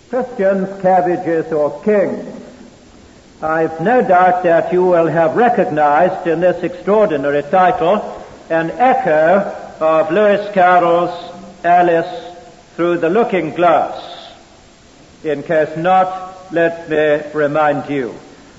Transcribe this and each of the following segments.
Christians, cabbages, or kings. I've no doubt that you will have recognized in this extraordinary title an echo of Lewis Carroll's Alice Through the Looking Glass. In case not, let me remind you.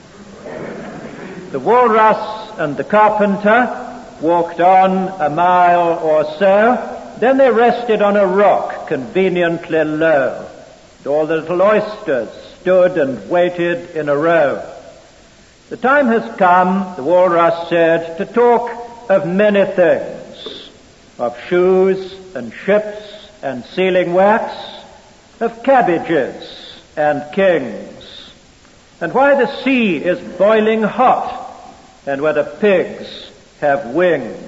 The walrus and the carpenter walked on a mile or so, then they rested on a rock conveniently low. And all the little oysters stood and waited in a row. The time has come, the walrus said, to talk of many things, of shoes and ships and sealing wax, of cabbages and kings, and why the sea is boiling hot, and whether pigs have wings.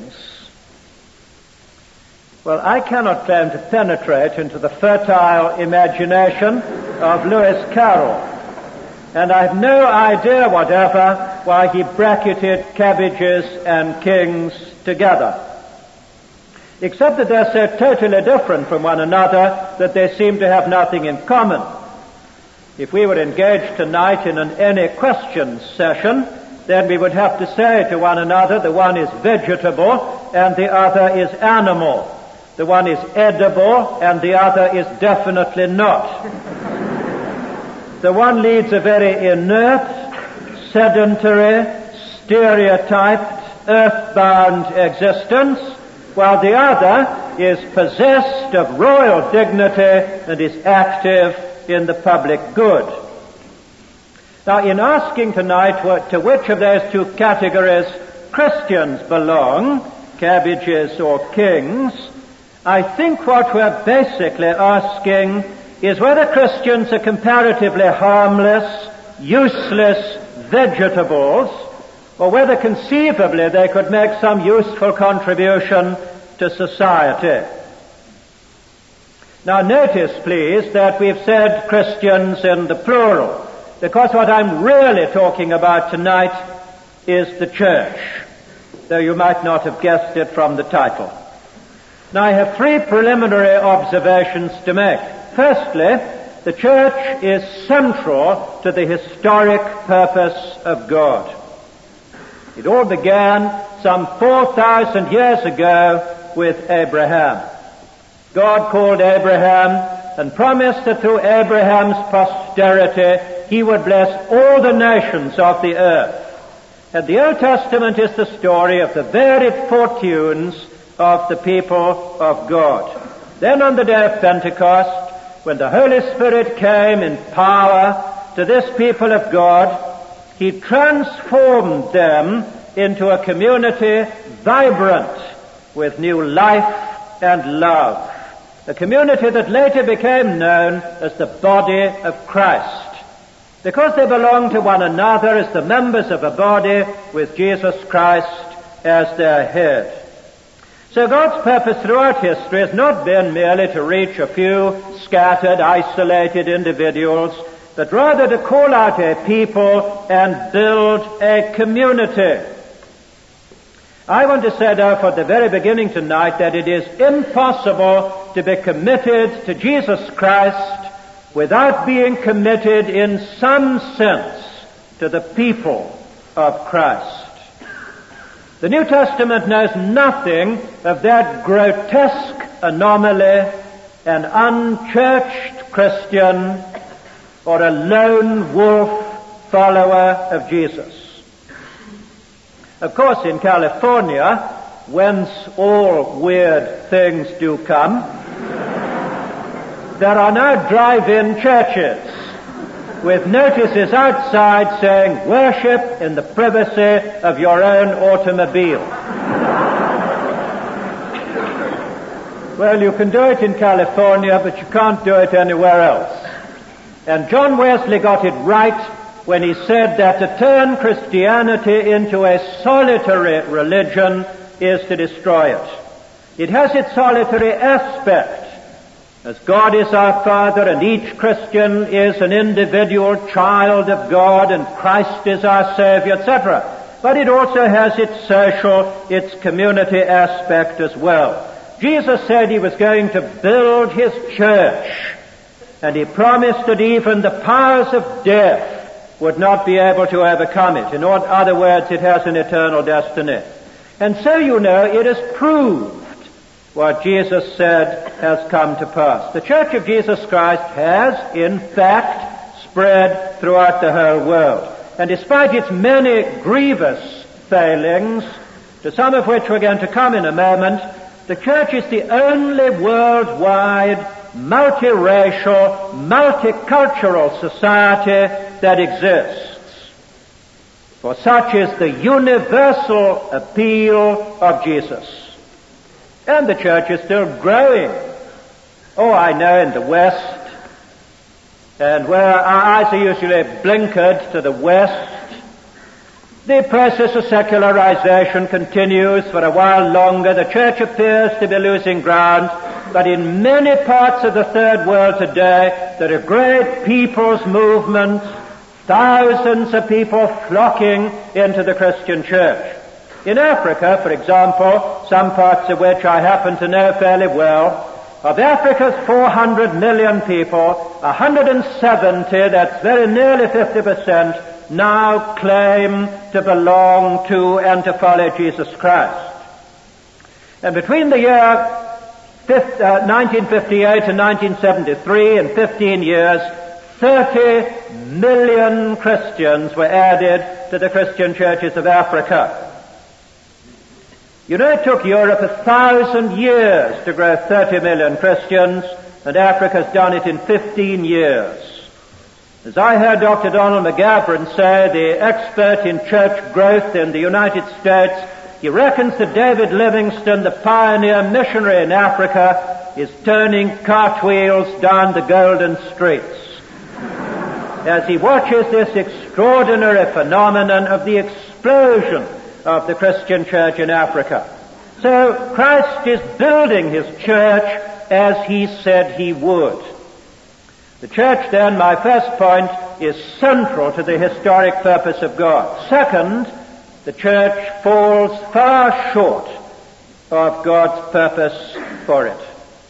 Well, I cannot claim to penetrate into the fertile imagination of Lewis Carroll, and I have no idea whatever why he bracketed cabbages and kings together, except that they're so totally different from one another that they seem to have nothing in common. If we were engaged tonight in an any questions session, then we would have to say to one another, the one is vegetable and the other is animal. The one is edible and the other is definitely not. The one leads a very inert, sedentary, stereotyped, earthbound existence, while the other is possessed of royal dignity and is active in the public good. Now, in asking tonight to which of those two categories Christians belong, cabbages or kings, I think what we're basically asking is whether Christians are comparatively harmless, useless vegetables, or whether conceivably they could make some useful contribution to society. Now notice, please, that we've said Christians in the plural, because what I'm really talking about tonight is the church, though you might not have guessed it from the title. Now I have three preliminary observations to make. Firstly, the church is central to the historic purpose of God. It all began some 4,000 years ago with Abraham. God called Abraham and promised that through Abraham's posterity he would bless all the nations of the earth. And the Old Testament is the story of the varied fortunes of the people of God. Then on the day of Pentecost, when the Holy Spirit came in power to this people of God, he transformed them into a community vibrant with new life and love. A community that later became known as the body of Christ, because they belong to one another as the members of a body with Jesus Christ as their head. So God's purpose throughout history has not been merely to reach a few scattered, isolated individuals, but rather to call out a people and build a community. I want to say, therefore, at the very beginning tonight that it is impossible to be committed to Jesus Christ without being committed in some sense to the people of Christ. The New Testament knows nothing of that grotesque anomaly, an unchurched Christian or a lone wolf follower of Jesus. Of course, in California, whence all weird things do come, there are now drive-in churches with notices outside saying, "Worship in the privacy of your own automobile." Well, you can do it in California, but you can't do it anywhere else. And John Wesley got it right when he said that to turn Christianity into a solitary religion is to destroy it. It has its solitary aspect, as God is our Father and each Christian is an individual child of God and Christ is our Savior, etc. But it also has its social, its community aspect as well. Jesus said he was going to build his church, And he promised that even the powers of death would not be able to overcome it. In other words, it has an eternal destiny. And so, it is proved what Jesus said has come to pass. The Church of Jesus Christ has, in fact, spread throughout the whole world. And despite its many grievous failings, to some of which we're going to come in a moment, the Church is the only worldwide, multiracial, multicultural society that exists. For such is the universal appeal of Jesus. And the Church is still growing. Oh, I know in the West, and where our eyes are usually blinkered to the West, the process of secularization continues for a while longer. The Church appears to be losing ground, but in many parts of the Third World today, there are great people's movements, thousands of people flocking into the Christian Church. In Africa, for example, some parts of which I happen to know fairly well, of Africa's 400 million people, 170, that's very nearly 50%, now claim to belong to and to follow Jesus Christ. And between the year 1958 and 1973, in 15 years, 30 million Christians were added to the Christian churches of Africa. It took Europe 1,000 years to grow 30 million Christians, and Africa's done it in 15 years. As I heard Dr. Donald McGavran say, the expert in church growth in the United States, he reckons that David Livingstone, the pioneer missionary in Africa, is turning cartwheels down the golden streets as he watches this extraordinary phenomenon of the explosion of the Christian church in Africa. So Christ is building his church as he said he would. The church, then, my first point, is central to the historic purpose of God. Second, the church falls far short of God's purpose for it.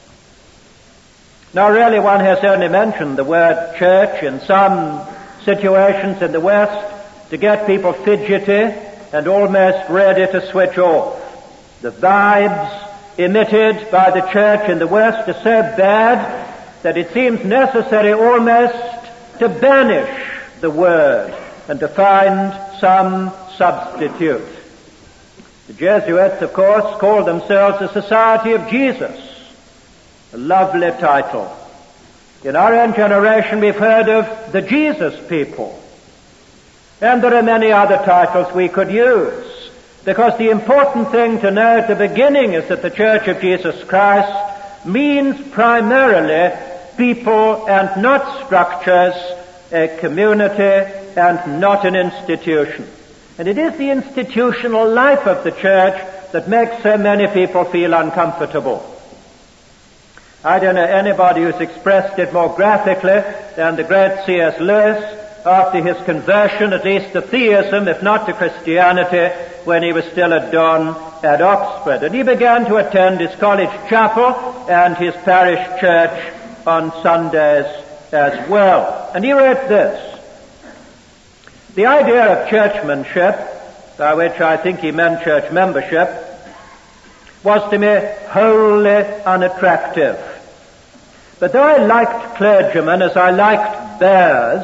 Now, really, one has only mentioned the word church in some situations in the West to get people fidgety and almost ready to switch off. The vibes emitted by the church in the West are so bad that it seems necessary almost to banish the word and to find some substitute. The Jesuits, of course, called themselves the Society of Jesus. A lovely title. In our own generation, we've heard of the Jesus people. And there are many other titles we could use, because the important thing to know at the beginning is that the Church of Jesus Christ means primarily people and not structures, a community and not an institution. And it is the institutional life of the church that makes so many people feel uncomfortable. I don't know anybody who's expressed it more graphically than the great C.S. Lewis after his conversion, at least to theism, if not to Christianity, when he was still a don at Oxford. And he began to attend his college chapel and his parish church on Sundays as well. And he wrote this: the idea of churchmanship, by which I think he meant church membership, was to me wholly unattractive. But though I liked clergymen as I liked bears,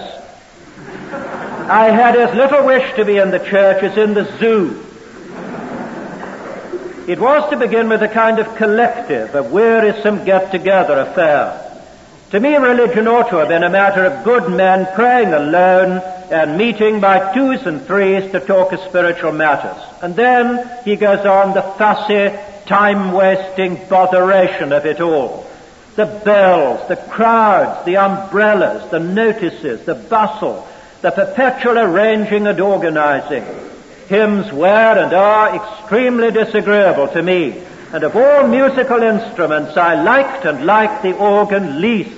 I had as little wish to be in the church as in the zoo. It was, to begin with, a kind of collective, a wearisome get-together affair. To me, religion ought to have been a matter of good men praying alone and meeting by twos and threes to talk of spiritual matters. And then he goes on the fussy, time-wasting botheration of it all. The bells, the crowds, the umbrellas, the notices, the bustle, the perpetual arranging and organizing. Hymns were and are extremely disagreeable to me, and of all musical instruments I liked the organ least.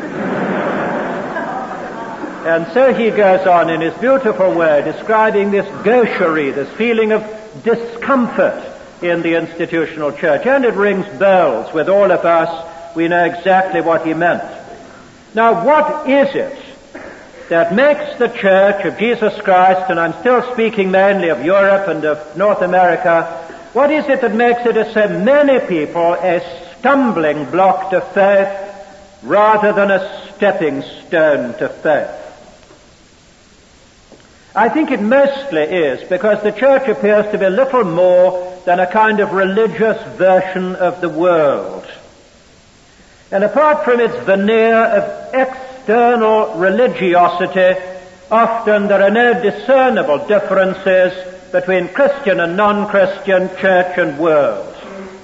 And so he goes on in his beautiful way, describing this gaucherie, this feeling of discomfort in the institutional church. And it rings bells with all of us. We know exactly what he meant. Now, what is it that makes the Church of Jesus Christ, and I'm still speaking mainly of Europe and of North America, what is it that makes it, to so many people, a stumbling block to faith rather than a stepping stone to faith? I think it mostly is because the Church appears to be little more than a kind of religious version of the world. And apart from its veneer of external religiosity, often there are no discernible differences between Christian and non-Christian, church and world.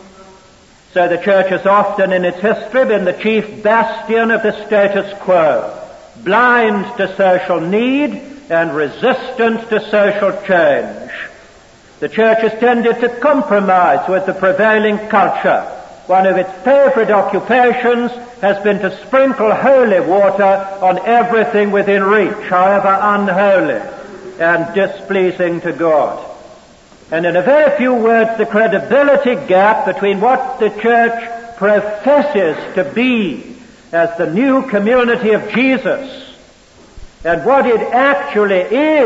So the Church has often in its history been the chief bastion of the status quo, blind to social need and resistant to social change. The Church has tended to compromise with the prevailing culture. One of its favorite occupations has been to sprinkle holy water on everything within reach, however unholy and displeasing to God. And in a very few words, the credibility gap between what the Church professes to be as the new community of Jesus and what it actually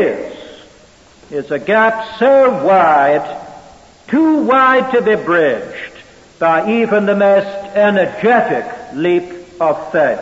is a gap so wide, too wide to be bridged by even the most energetic leap of faith.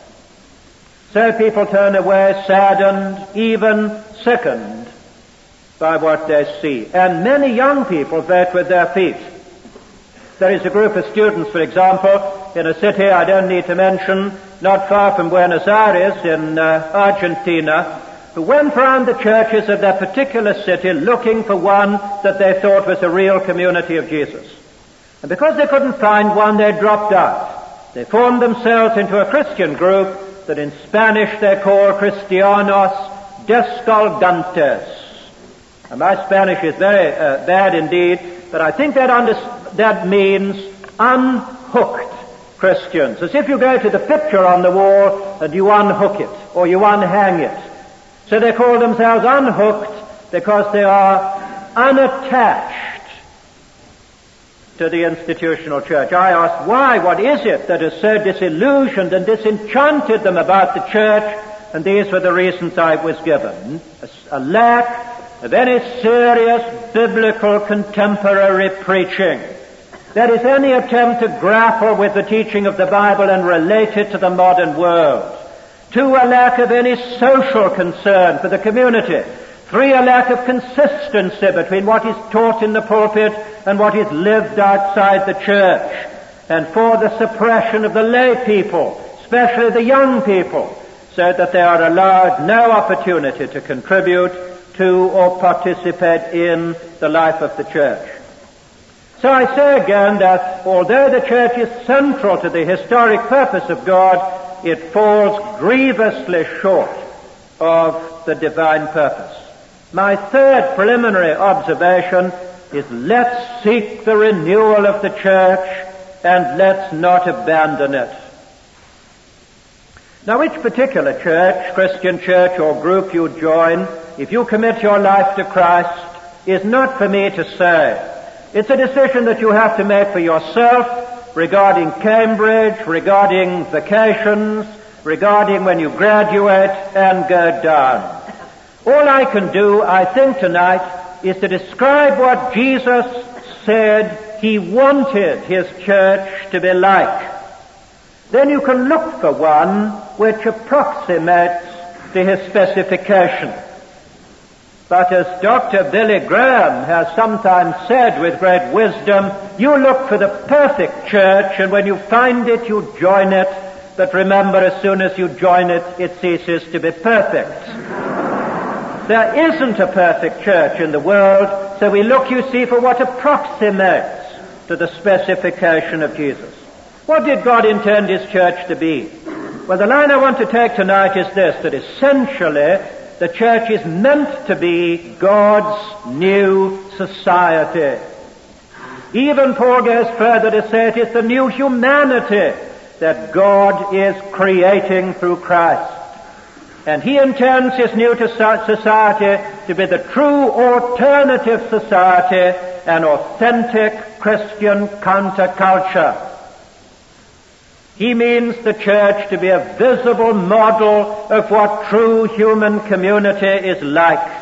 So people turn away saddened, even sickened by what they see. And many young people vote with their feet. There is a group of students, for example, in a city I don't need to mention, not far from Buenos Aires in Argentina, who went around the churches of that particular city looking for one that they thought was a real community of Jesus. And because they couldn't find one, they dropped out. They formed themselves into a Christian group that in Spanish they call Cristianos Descolgantes. And my Spanish is very bad indeed, but I think that means unhooked Christians. As if you go to the picture on the wall and you unhook it, or you unhang it. So they call themselves unhooked because they are unattached to the institutional church. I asked why, what is it that has so disillusioned and disenchanted them about the church? And these were the reasons I was given. A lack of any serious biblical contemporary preaching. That is, any attempt to grapple with the teaching of the Bible and relate it to the modern world. 2, a lack of any social concern for the community. 3, a lack of consistency between what is taught in the pulpit and what is lived outside the church. And 4, the suppression of the lay people, especially the young people, so that they are allowed no opportunity to contribute to or participate in the life of the church. So I say again that although the church is central to the historic purpose of God, it falls grievously short of the divine purpose. My third preliminary observation is let's seek the renewal of the church and let's not abandon it. Now, which particular church, Christian church or group you join, if you commit your life to Christ, is not for me to say. It's a decision that you have to make for yourself regarding Cambridge, regarding vacations, regarding when you graduate and go down. All I can do, I think tonight, is to describe what Jesus said he wanted his church to be like. Then you can look for one which approximates to his specification. But as Dr. Billy Graham has sometimes said with great wisdom, you look for the perfect church, and when you find it, you join it. But remember, as soon as you join it, it ceases to be perfect. There isn't a perfect church in the world, so we look, you see, for what approximates to the specification of Jesus. What did God intend his church to be? Well, the line I want to take tonight is this, that essentially the church is meant to be God's new society. Even Paul goes further to say it is the new humanity that God is creating through Christ. And he intends his new society to be the true alternative society, an authentic Christian counterculture. He means the church to be a visible model of what true human community is like.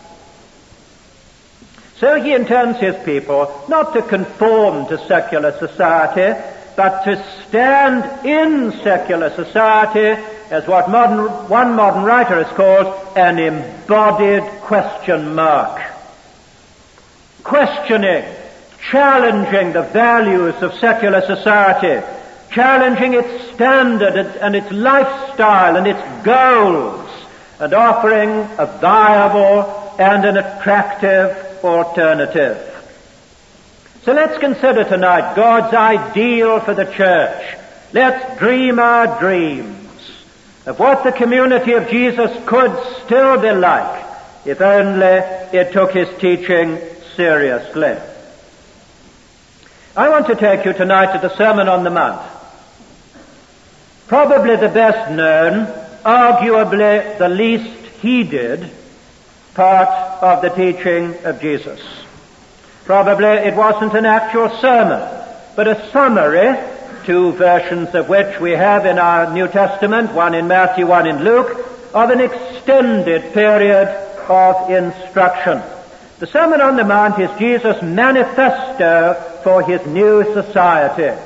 So he intends his people not to conform to secular society, but to stand in secular society as what one modern writer has called an embodied question mark. Questioning, challenging the values of secular society, challenging its standard and its lifestyle and its goals, and offering a viable and an attractive alternative. So let's consider tonight God's ideal for the church. Let's dream our dreams of what the community of Jesus could still be like if only it took his teaching seriously. I want to take you tonight to the Sermon on the Mount. Probably the best known, arguably the least heeded part of the teaching of Jesus. Probably it wasn't an actual sermon, but a summary, two versions of which we have in our New Testament, one in Matthew, one in Luke, of an extended period of instruction. The Sermon on the Mount is Jesus' manifesto for his new society.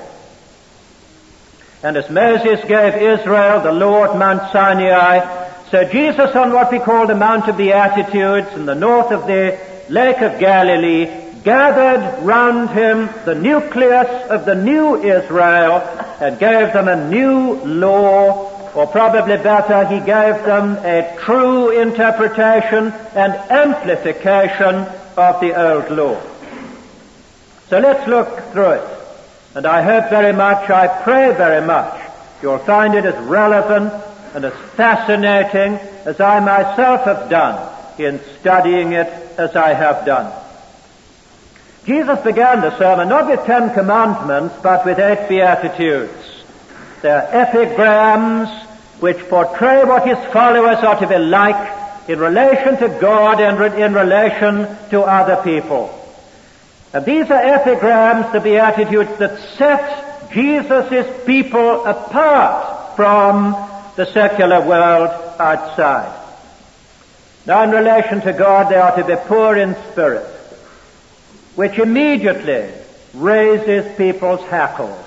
And as Moses gave Israel the law at Mount Sinai, so Jesus on what we call the Mount of Beatitudes in the north of the Lake of Galilee gathered round him the nucleus of the new Israel and gave them a new law, or probably better, he gave them a true interpretation and amplification of the old law. So let's look through it. And I hope very much, I pray very much, you'll find it as relevant and as fascinating as I myself have done in studying it as I have done. Jesus began the sermon not with 10 commandments, but with 8 beatitudes. They're epigrams which portray what his followers are to be like in relation to God and in relation to other people. And these are epigrams, the beatitudes, that set Jesus' people apart from the secular world outside. Now, in relation to God, they are to be poor in spirit, which immediately raises people's hackles.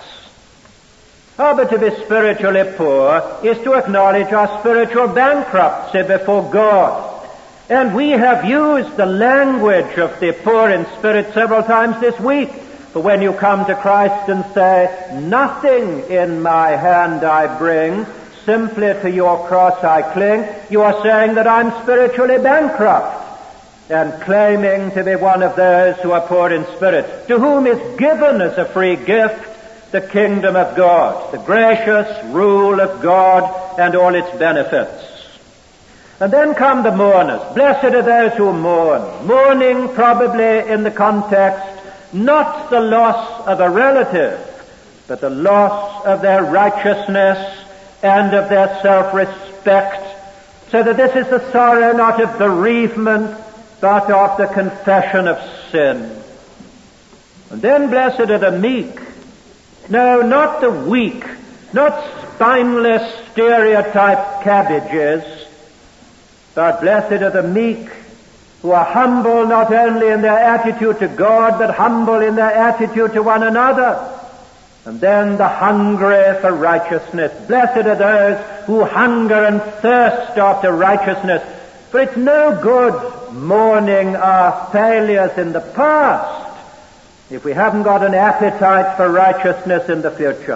Oh, but to be spiritually poor is to acknowledge our spiritual bankruptcy before God. And we have used the language of the poor in spirit several times this week. For when you come to Christ and say, "Nothing in my hand I bring, simply to your cross I cling," you are saying that I'm spiritually bankrupt, and claiming to be one of those who are poor in spirit, to whom is given as a free gift the kingdom of God, the gracious rule of God and all its benefits. And then come the mourners. Blessed are those who mourn. Mourning probably in the context, not the loss of a relative, but the loss of their righteousness and of their self-respect, so that this is the sorrow not of bereavement, but of the confession of sin. And then blessed are the meek. No, not the weak, not spineless stereotyped cabbages, but blessed are the meek, who are humble not only in their attitude to God, but humble in their attitude to one another. And then the hungry for righteousness. Blessed are those who hunger and thirst after righteousness. For it's no good mourning our failures in the past if we haven't got an appetite for righteousness in the future.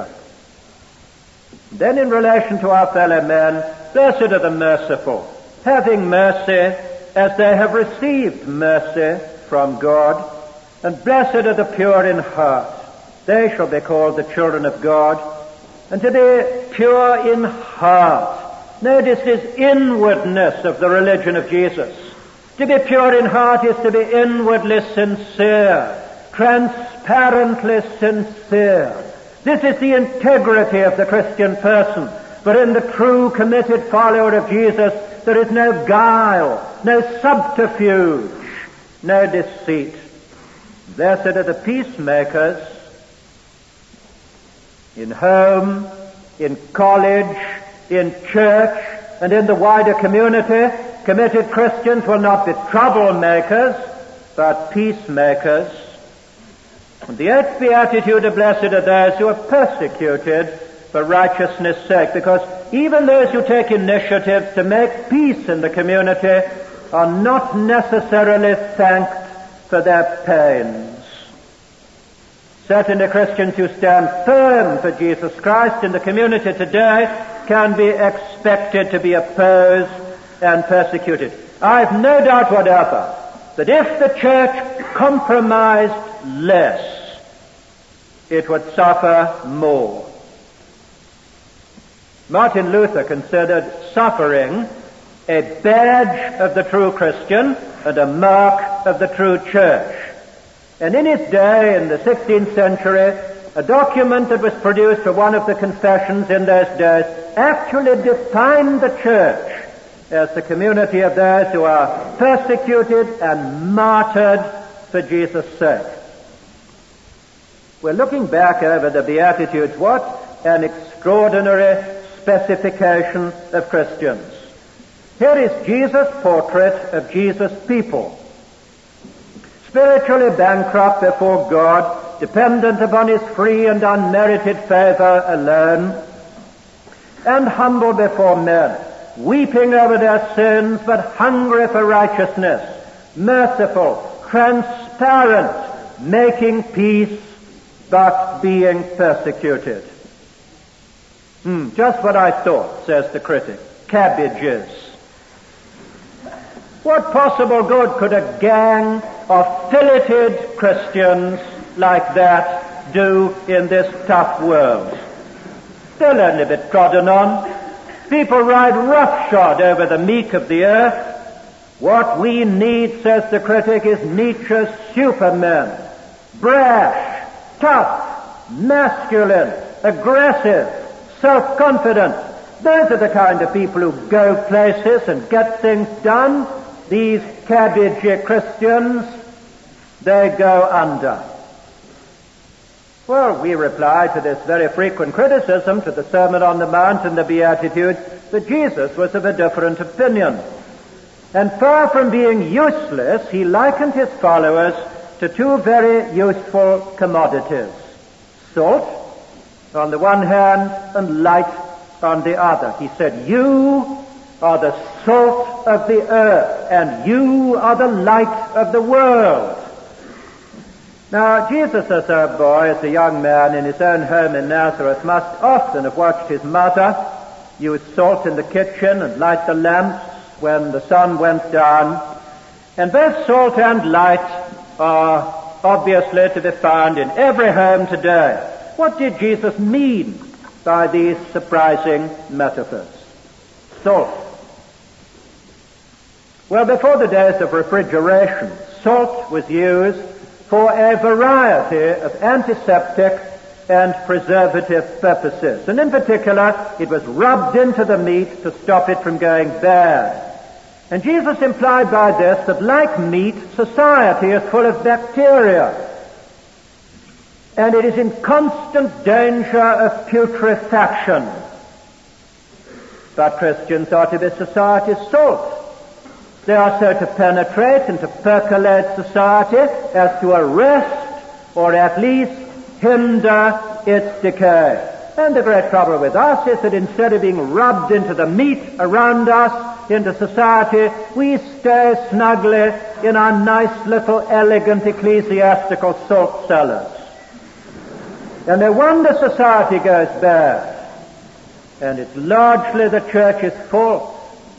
Then in relation to our fellow men, blessed are the merciful, having mercy as they have received mercy from God. And blessed are the pure in heart, they shall be called the children of God. And to be pure in heart, notice this inwardness of the religion of Jesus. To be pure in heart is to be inwardly sincere, transparently sincere. This is the integrity of the Christian person. But in the true committed follower of Jesus, there is no guile, no subterfuge, no deceit. Blessed are the peacemakers, in whom in college, in church, and in the wider community, committed Christians will not be troublemakers, but peacemakers. And the eighth beatitude of blessed are those who are persecuted for righteousness' sake, because even those who take initiative to make peace in the community are not necessarily thanked for their pains. Certainly Christians who stand firm for Jesus Christ in the community today can be expected to be opposed and persecuted. I've no doubt whatever that if the church compromised less, it would suffer more. Martin Luther considered suffering a badge of the true Christian and a mark of the true church. And in his day, in the 16th century, a document that was produced for one of the confessions in those days actually defined the church as the community of those who are persecuted and martyred for Jesus' sake. We're looking back over the Beatitudes. What an extraordinary specification of Christians. Here is Jesus' portrait of Jesus' people. Spiritually bankrupt before God, dependent upon His free and unmerited favor alone, and humble before men, weeping over their sins but hungry for righteousness, merciful, transparent, making peace but being persecuted. Just what I thought, says the critic. Cabbages. What possible good could a gang of filleted Christians like that do in this tough world? They'll only be trodden on. People ride roughshod over the meek of the earth. What we need, says the critic, is Nietzsche's supermen. Brash, tough, masculine, aggressive, self-confident. Those are the kind of people who go places and get things done. These cabbage Christians, they go under. Well, we reply to this very frequent criticism to the Sermon on the Mount and the Beatitudes that Jesus was of a different opinion. And far from being useless, he likened his followers to two very useful commodities. Salt on the one hand and light on the other. He said, you are the salt of the earth, and you are the light of the world. Now, Jesus as a boy, as a young man in his own home in Nazareth, must often have watched his mother use salt in the kitchen and light the lamps when the sun went down. And both salt and light are obviously to be found in every home today. What did Jesus mean by these surprising metaphors? Salt. Well, before the days of refrigeration, salt was used for a variety of antiseptic and preservative purposes. And in particular, it was rubbed into the meat to stop it from going bad. And Jesus implied by this that, like meat, society is full of bacteria. And it is in constant danger of putrefaction. But Christians are to be society's salt. They are so to penetrate and to percolate society as to arrest or at least hinder its decay. And the great trouble with us is that instead of being rubbed into the meat around us, into society, we stay snugly in our nice little elegant ecclesiastical salt cellars. And no wonder society goes bad. And it's largely the church's fault.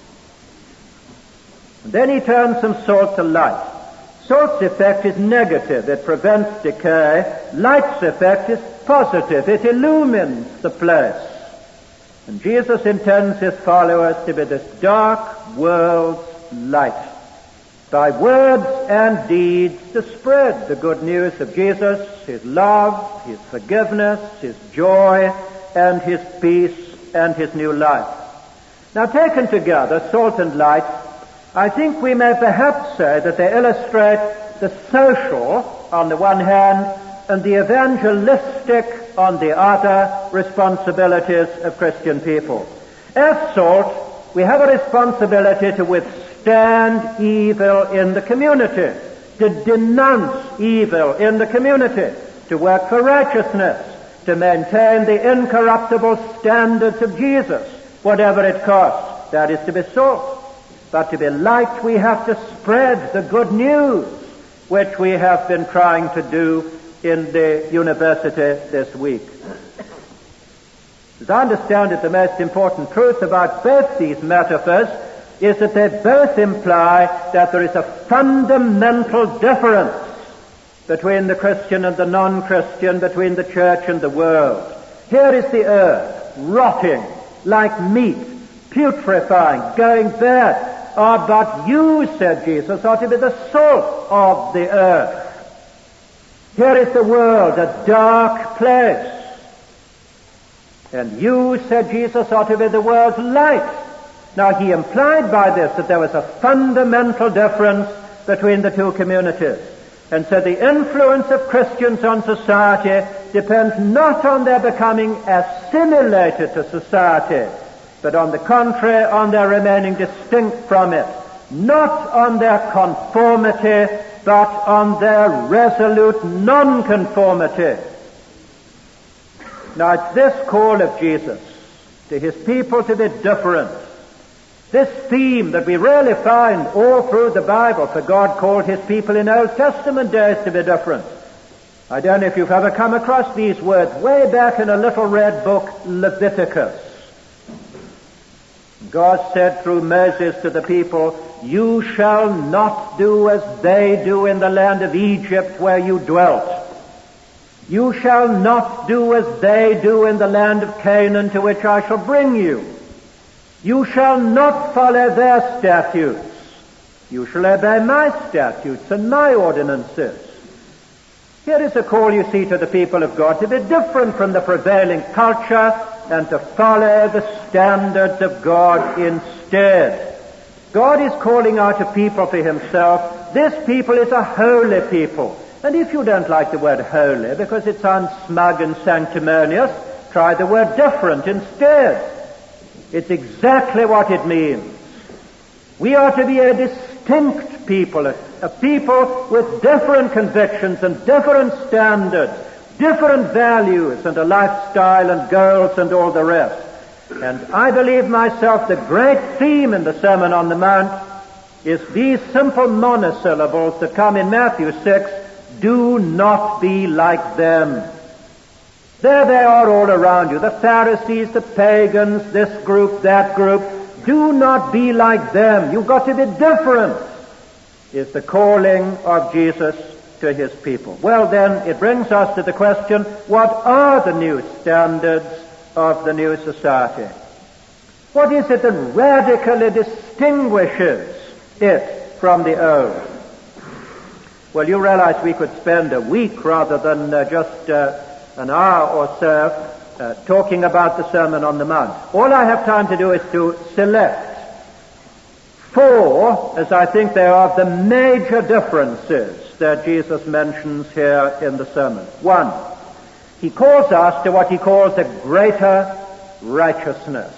Then he turns from salt to light. Salt's effect is negative. It prevents decay. Light's effect is positive. It illumines the place. And Jesus intends his followers to be this dark world's light. By words and deeds to spread the good news of Jesus, his love, his forgiveness, his joy, and his peace, and his new life. Now, taken together, salt and light, I think we may perhaps say that they illustrate the social on the one hand and the evangelistic on the other responsibilities of Christian people. As salt, we have a responsibility to withstand evil in the community, to denounce evil in the community, to work for righteousness, to maintain the incorruptible standards of Jesus, whatever it costs. That is to be salt. But to be light, we have to spread the good news, which we have been trying to do in the university this week. As I understand it, the most important truth about both these metaphors is that they both imply that there is a fundamental difference between the Christian and the non-Christian, between the church and the world. Here is the earth, rotting like meat, putrefying, going bad. But you, said Jesus, are to be the salt of the earth. Here is the world, a dark place. And you, said Jesus, are to be the world's light. Now, he implied by this that there was a fundamental difference between the two communities. And so the influence of Christians on society depends not on their becoming assimilated to society, but on the contrary, on their remaining distinct from it. Not on their conformity, but on their resolute nonconformity. Now, it's this call of Jesus to his people to be different. This theme that we really find all through the Bible, for God called his people in Old Testament days to be different. I don't know if you've ever come across these words way back in a little red book, Leviticus. God said through Moses to the people, you shall not do as they do in the land of Egypt where you dwelt. You shall not do as they do in the land of Canaan to which I shall bring you. You shall not follow their statutes. You shall obey my statutes and my ordinances. Here is a call, you see, to the people of God to be different from the prevailing culture and to follow the standards of God instead. God is calling out a people for himself. This people is a holy people. And if you don't like the word holy because it sounds smug and sanctimonious, try the word different instead. It's exactly what it means. We are to be a distinct people, a people with different convictions and different standards, different values and a lifestyle and goals and all the rest. And I believe myself the great theme in the Sermon on the Mount is these simple monosyllables that come in Matthew 6, do not be like them. There they are all around you, the Pharisees, the pagans, this group, that group. Do not be like them. You've got to be different, is the calling of Jesus to his people. Well then, it brings us to the question, what are the new standards of the new society? What is it that radically distinguishes it from the old? Well, you realize we could spend a week rather than just an hour or so talking about the Sermon on the Mount. All I have time to do is to select four, as I think they are, the major differences that Jesus mentions here in the sermon. One, he calls us to what he calls a greater righteousness.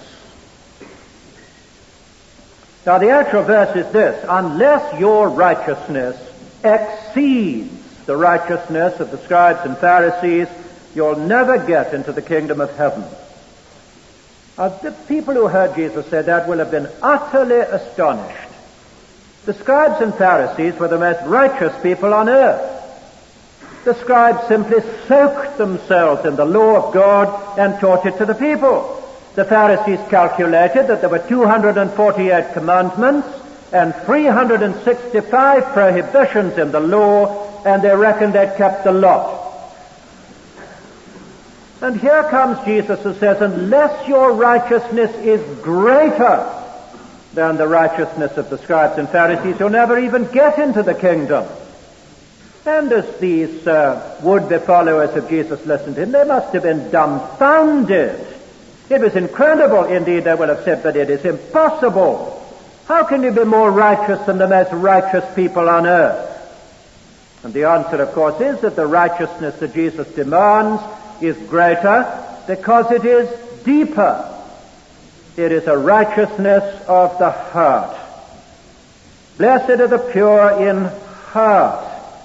Now the actual verse is this, unless your righteousness exceeds the righteousness of the scribes and Pharisees, you'll never get into the kingdom of heaven. The people who heard Jesus say that will have been utterly astonished. The scribes and Pharisees were the most righteous people on earth. The scribes simply soaked themselves in the law of God and taught it to the people. The Pharisees calculated that there were 248 commandments and 365 prohibitions in the law, and they reckoned they'd kept the lot. And here comes Jesus who says, unless your righteousness is greater than the righteousness of the scribes and Pharisees, you'll never even get into the kingdom. And as these would-be followers of Jesus listened to him, they must have been dumbfounded. It was incredible. Indeed, they would have said, but it is impossible. How can you be more righteous than the most righteous people on earth? And the answer, of course, is that the righteousness that Jesus demands is greater because it is deeper. It is a righteousness of the heart. Blessed are the pure in heart,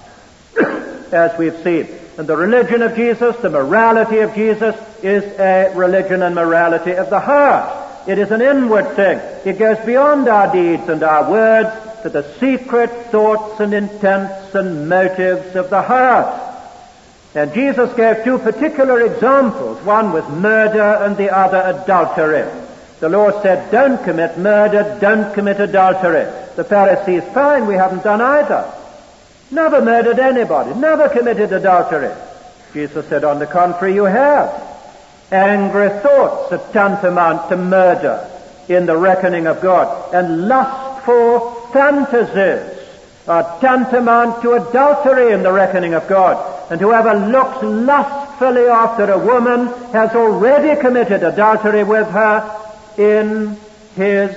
as we've seen. And the religion of Jesus, the morality of Jesus, is a religion and morality of the heart. It is an inward thing. It goes beyond our deeds and our words to the secret thoughts and intents and motives of the heart. And Jesus gave two particular examples. One was murder and the other adultery. The Lord said, don't commit murder, don't commit adultery. The Pharisees, fine, we haven't done either. Never murdered anybody, never committed adultery. Jesus said, on the contrary, you have. Angry thoughts are tantamount to murder in the reckoning of God. And lustful fantasies are tantamount to adultery in the reckoning of God. And whoever looks lustfully after a woman has already committed adultery with her in his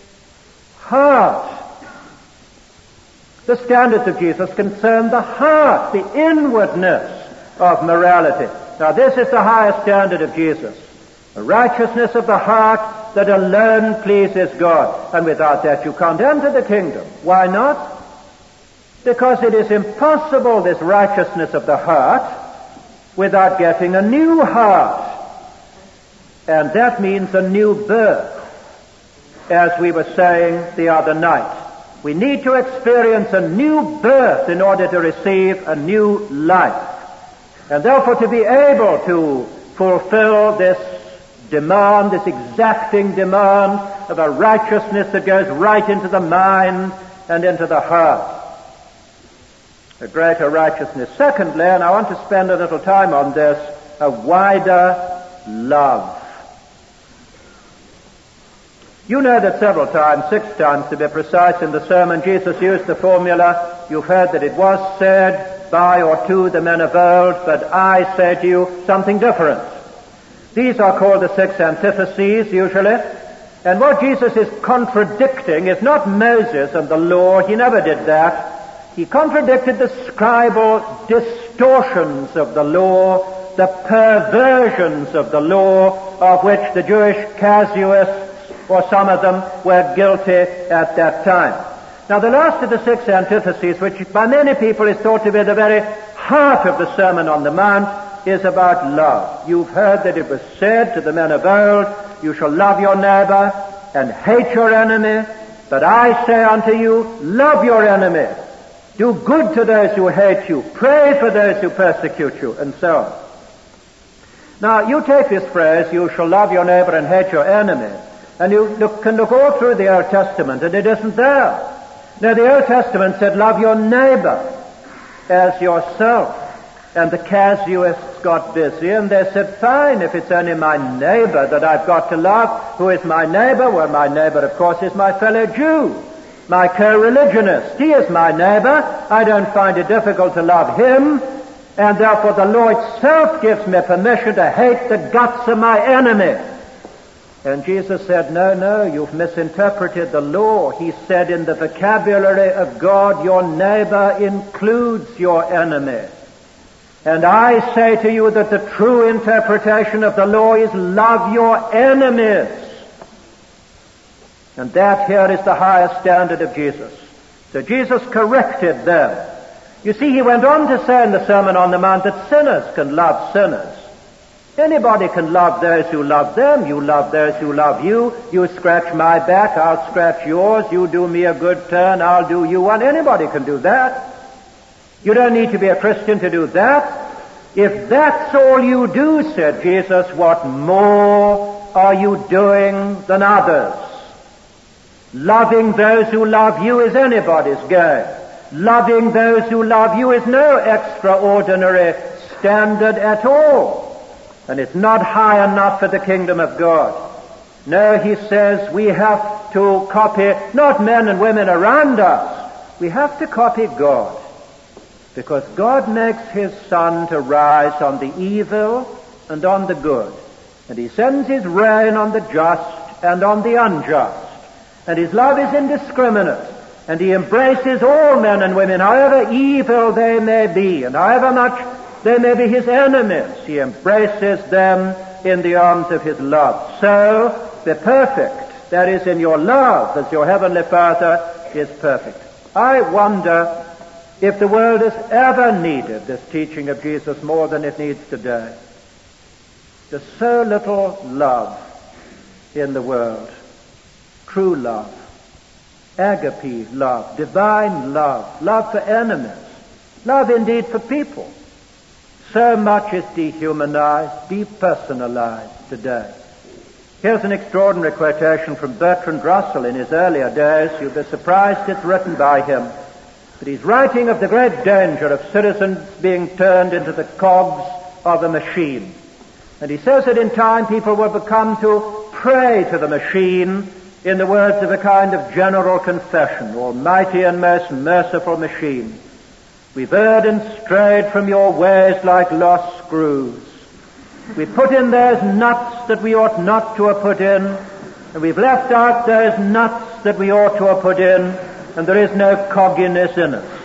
heart. The standards of Jesus concern the heart, the inwardness of morality. Now this is the highest standard of Jesus. The righteousness of the heart that alone pleases God. And without that you can't enter the kingdom. Why not? Because it is impossible, this righteousness of the heart, without getting a new heart. And that means a new birth, as we were saying the other night. We need to experience a new birth in order to receive a new life. And therefore to be able to fulfill this demand, this exacting demand of a righteousness that goes right into the mind and into the heart. A greater righteousness. Secondly, and I want to spend a little time on this, a wider love. You know that several times, 6 times to be precise, in the sermon, Jesus used the formula, you've heard that it was said by or to the men of old, but I say to you something different. These are called the 6 antitheses, usually. And what Jesus is contradicting is not Moses and the law. He never did that. He contradicted the scribal distortions of the law, the perversions of the law, of which the Jewish casuists, or some of them, were guilty at that time. Now the last of the 6 antitheses, which by many people is thought to be the very heart of the Sermon on the Mount, is about love. You've heard that it was said to the men of old, you shall love your neighbor and hate your enemy, but I say unto you, love your enemy. Do good to those who hate you. Pray for those who persecute you, and so on. Now you take this phrase, you shall love your neighbor and hate your enemy, and you can look all through the Old Testament, and it isn't there. Now, the Old Testament said, love your neighbor as yourself. And the casuists got busy, and they said, fine, if it's only my neighbor that I've got to love. Who is my neighbor? Well, my neighbor, of course, is my fellow Jew, my co-religionist. He is my neighbor. I don't find it difficult to love him, and therefore the law itself gives me permission to hate the guts of my enemy. And Jesus said, no, you've misinterpreted the law. He said in the vocabulary of God, your neighbor includes your enemy. And I say to you that the true interpretation of the law is love your enemies. And that here is the highest standard of Jesus. So Jesus corrected them. You see, he went on to say in the Sermon on the Mount that sinners can love sinners. Anybody can love those who love them. You love those who love you. You scratch my back, I'll scratch yours. You do me a good turn, I'll do you one. Anybody can do that. You don't need to be a Christian to do that. If that's all you do, said Jesus, what more are you doing than others? Loving those who love you is anybody's game. Loving those who love you is no extraordinary standard at all. And it's not high enough for the kingdom of God. No, he says we have to copy not men and women around us. We have to copy God. Because God makes his sun to rise on the evil and on the good. And he sends his rain on the just and on the unjust. And his love is indiscriminate. And he embraces all men and women, however evil they may be, and however much they may be his enemies. He embraces them in the arms of his love. So, be perfect, that is, in your love, as your heavenly Father is perfect. I wonder if the world has ever needed this teaching of Jesus more than it needs today. There's so little love in the world. True love, agape love, divine love, love for enemies, love indeed for people. So much is dehumanized, depersonalized today. Here's an extraordinary quotation from Bertrand Russell in his earlier days. You'll be surprised it's written by him. But he's writing of the great danger of citizens being turned into the cogs of a machine. And he says that in time people will become to pray to the machine, in the words of a kind of general confession, Almighty and most merciful machine, we've erred and strayed from your ways like lost screws. We put in those nuts that we ought not to have put in, and we've left out those nuts that we ought to have put in, and there is no cogginess in us.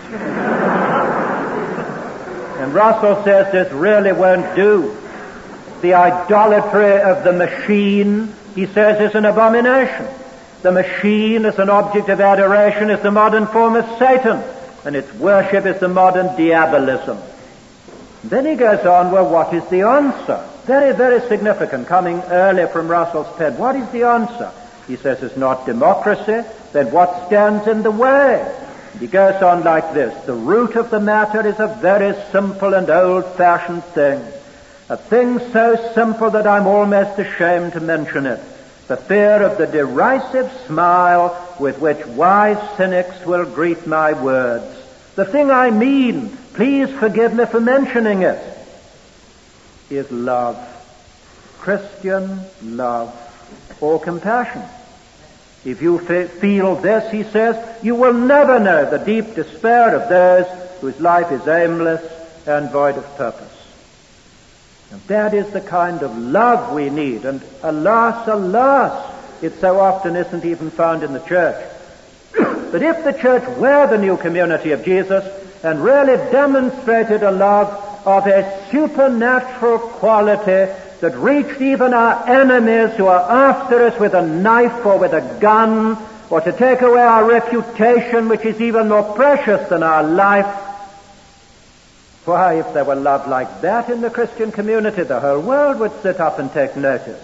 And Russell says this really won't do. The idolatry of the machine, he says, is an abomination. The machine as an object of adoration is the modern form of Satan, and its worship is the modern diabolism. Then he goes on, well, what is the answer? Very, very significant, coming early from Russell's pen. What is the answer? He says it's not democracy. Then what stands in the way? And he goes on like this. The root of the matter is a very simple and old-fashioned thing. A thing so simple that I'm almost ashamed to mention it. The fear of the derisive smile with which wise cynics will greet my words. The thing I mean, please forgive me for mentioning it, is love. Christian love or compassion. If you feel this, he says, you will never know the deep despair of those whose life is aimless and void of purpose. And that is the kind of love we need. And alas, alas, it so often isn't even found in the church. But if the church were the new community of Jesus and really demonstrated a love of a supernatural quality that reached even our enemies who are after us with a knife or with a gun, or to take away our reputation, which is even more precious than our life, why, if there were love like that in the Christian community, the whole world would sit up and take notice.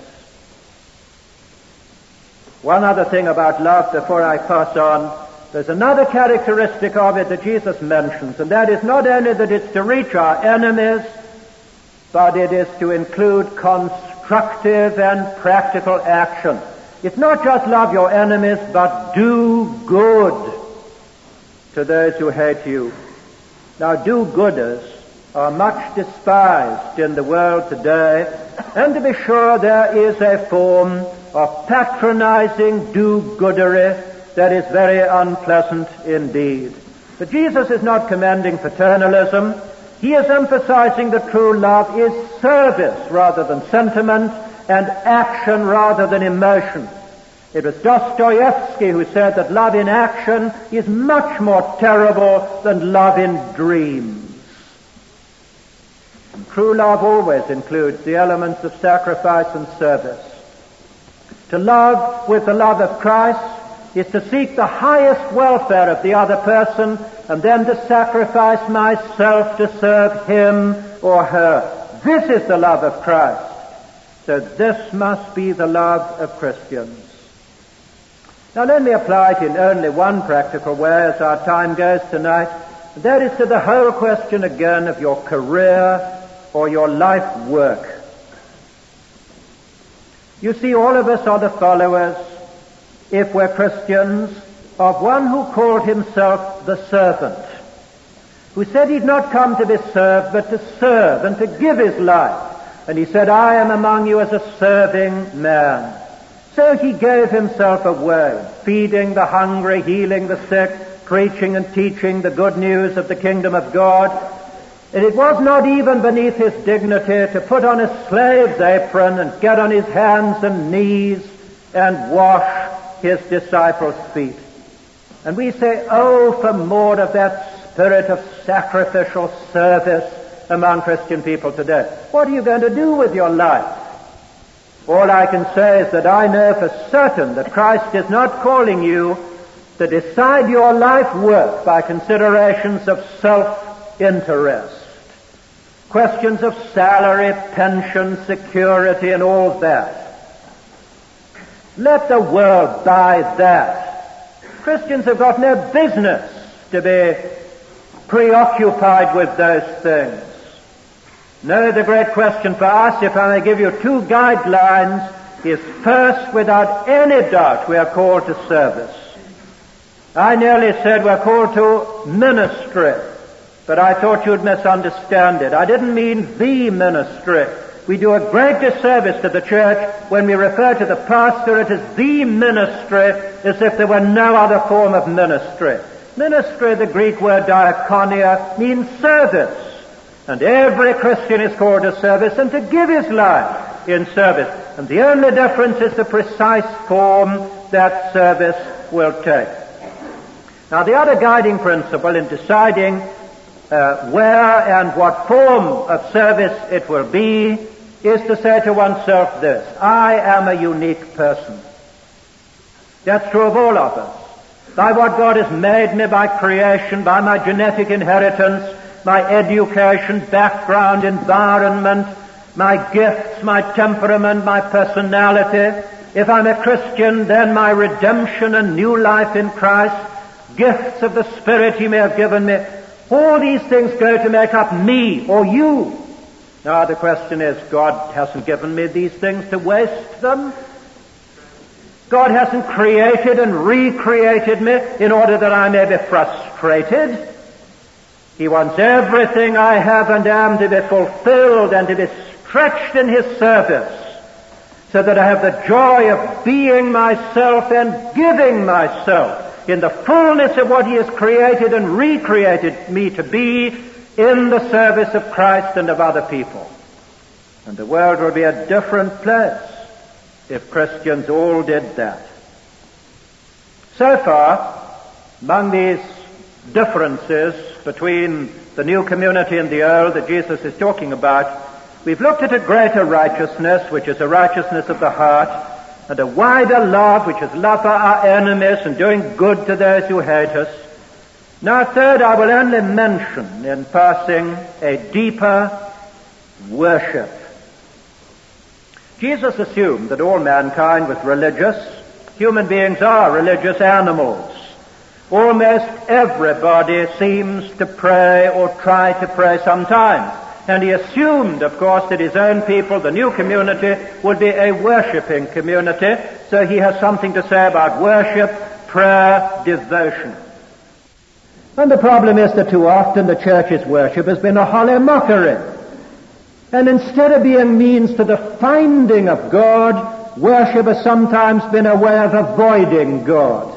One other thing about love before I pass on. There's another characteristic of it that Jesus mentions, and that is not only that it's to reach our enemies, but it is to include constructive and practical action. It's not just love your enemies, but do good to those who hate you. Now, do-gooders are much despised in the world today, and to be sure there is a form of patronizing do-goodery that is very unpleasant indeed. But Jesus is not commending paternalism. He is emphasizing that true love is service rather than sentiment, and action rather than emotion. It was Dostoevsky who said that love in action is much more terrible than love in dreams. And true love always includes the elements of sacrifice and service. To love with the love of Christ is to seek the highest welfare of the other person and then to sacrifice myself to serve him or her. This is the love of Christ. So this must be the love of Christians. Now let me apply it in only one practical way as our time goes tonight. That is to the whole question again of your career or your life work. You see, all of us are the followers, if we're Christians, of one who called himself the servant, who said he'd not come to be served, but to serve and to give his life. And he said, I am among you as a serving man. So he gave himself away, feeding the hungry, healing the sick, preaching and teaching the good news of the kingdom of God. And it was not even beneath his dignity to put on a slave's apron and get on his hands and knees and wash his disciples' feet. And we say, oh, for more of that spirit of sacrificial service among Christian people today. What are you going to do with your life? All I can say is that I know for certain that Christ is not calling you to decide your life work by considerations of self-interest. Questions of salary, pension, security, and all that. Let the world buy that. Christians have got no business to be preoccupied with those things. No, the great question for us, if I may give you two guidelines, is first, without any doubt, we are called to service. I nearly said we're called to ministry, but I thought you'd misunderstand it. I didn't mean the ministry. We do a great disservice to the church when we refer to the pastorate as the ministry, as if there were no other form of ministry. Ministry, the Greek word diakonia, means service. And every Christian is called to service and to give his life in service. And the only difference is the precise form that service will take. Now, the other guiding principle in deciding where and what form of service it will be is to say to oneself this: I am a unique person. That's true of all of us. By what God has made me, by creation, by my genetic inheritance, my education, background, environment, my gifts, my temperament, my personality. If I'm a Christian, then my redemption and new life in Christ, gifts of the Spirit He may have given me. All these things go to make up me or you. Now the question is, God hasn't given me these things to waste them. God hasn't created and recreated me in order that I may be frustrated. He wants everything I have and am to be fulfilled and to be stretched in His service, so that I have the joy of being myself and giving myself in the fullness of what He has created and recreated me to be in the service of Christ and of other people. And the world will be a different place if Christians all did that. So far, among these differences between the new community and the old that Jesus is talking about, we've looked at a greater righteousness, which is a righteousness of the heart, and a wider love, which is love for our enemies and doing good to those who hate us. Now, third, I will only mention in passing a deeper worship. Jesus assumed that all mankind was religious. Human beings are religious animals. Almost everybody seems to pray or try to pray sometimes. And he assumed, of course, that his own people, the new community, would be a worshipping community. So he has something to say about worship, prayer, devotion. And the problem is that too often the church's worship has been a hollow mockery. And instead of being means to the finding of God, worship has sometimes been a way of avoiding God.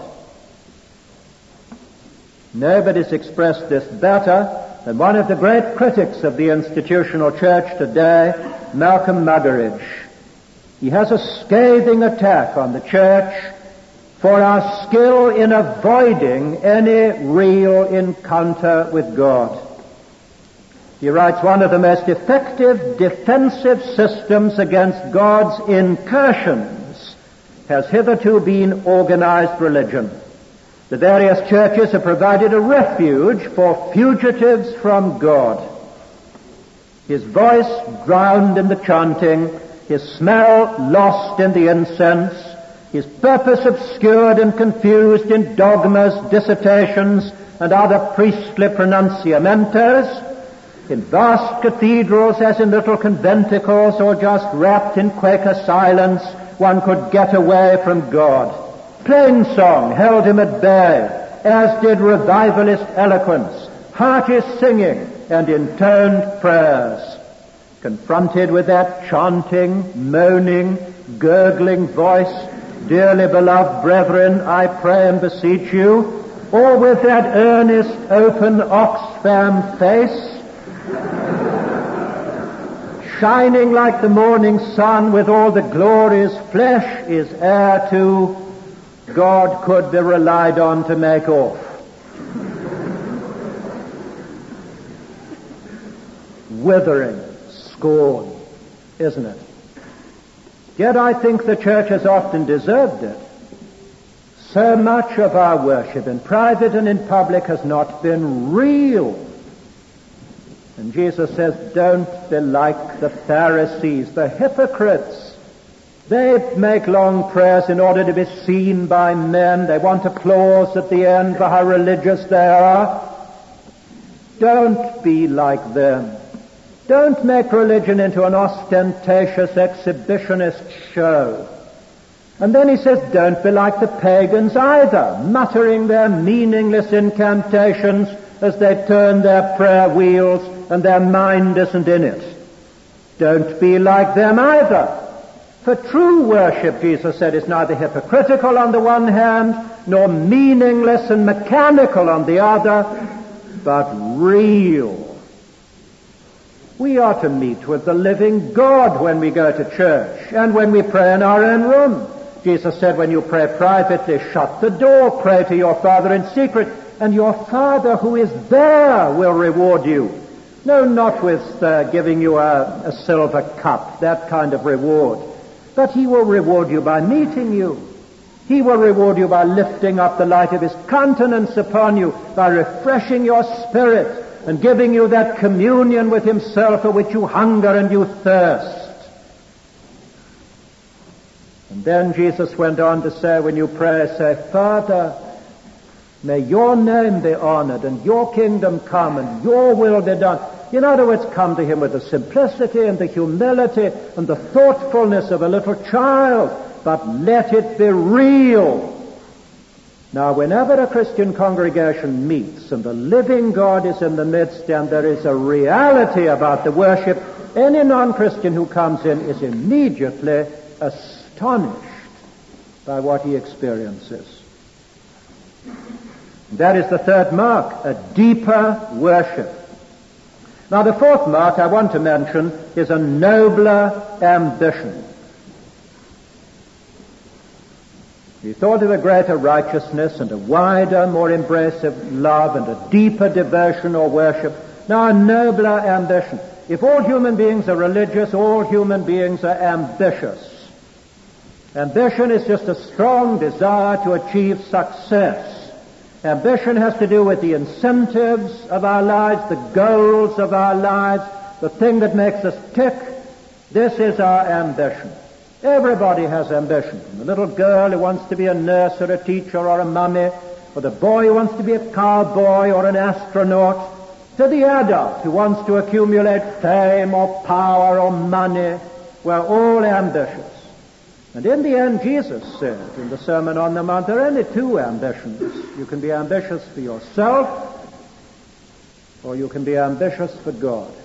Nobody's expressed this better than one of the great critics of the institutional church today, Malcolm Muggeridge. He has a scathing attack on the church for our skill in avoiding any real encounter with God. He writes, one of the most effective defensive systems against God's incursions has hitherto been organized religion. The various churches have provided a refuge for fugitives from God. His voice drowned in the chanting, his smell lost in the incense, his purpose obscured and confused in dogmas, dissertations, and other priestly pronunciamentos. In vast cathedrals as in little conventicles, or just wrapped in Quaker silence, one could get away from God. Plain song held him at bay, as did revivalist eloquence, hearty singing, and intoned prayers. Confronted with that chanting, moaning, gurgling voice, dearly beloved brethren, I pray and beseech you, or with that earnest, open Oxfam face, shining like the morning sun with all the glories flesh is heir to, God could be relied on to make off. Withering scorn, isn't it? Yet I think the church has often deserved it. So much of our worship, in private and in public, has not been real. And Jesus says, don't be like the Pharisees, the hypocrites. They make long prayers in order to be seen by men. They want applause at the end for how religious they are. Don't be like them. Don't make religion into an ostentatious exhibitionist show. And then he says, don't be like the pagans either, muttering their meaningless incantations as they turn their prayer wheels and their mind isn't in it. Don't be like them either. For true worship, Jesus said, is neither hypocritical on the one hand, nor meaningless and mechanical on the other, but real. We are to meet with the living God when we go to church and when we pray in our own room. Jesus said, when you pray privately, shut the door, pray to your Father in secret, and your Father who is there will reward you. No, not with giving you a silver cup, that kind of reward. But he will reward you by meeting you. He will reward you by lifting up the light of his countenance upon you, by refreshing your spirit and giving you that communion with himself for which you hunger and you thirst. And then Jesus went on to say, when you pray, say, Father, may your name be honored and your kingdom come and your will be done. In other words, come to him with the simplicity and the humility and the thoughtfulness of a little child, but let it be real. Now, whenever a Christian congregation meets and the living God is in the midst and there is a reality about the worship, any non-Christian who comes in is immediately astonished by what he experiences. That is the third mark, a deeper worship. Now, the fourth mark I want to mention is a nobler ambition. He thought of a greater righteousness and a wider, more embracive love and a deeper devotion or worship. Now, a nobler ambition. If all human beings are religious, all human beings are ambitious. Ambition is just a strong desire to achieve success. Ambition has to do with the incentives of our lives, the goals of our lives, the thing that makes us tick. This is our ambition. Everybody has ambition. From the little girl who wants to be a nurse or a teacher or a mummy, or the boy who wants to be a cowboy or an astronaut, to the adult who wants to accumulate fame or power or money. We're all ambitious. And in the end, Jesus said in the Sermon on the Mount, there are only two ambitions. You can be ambitious for yourself, or you can be ambitious for God.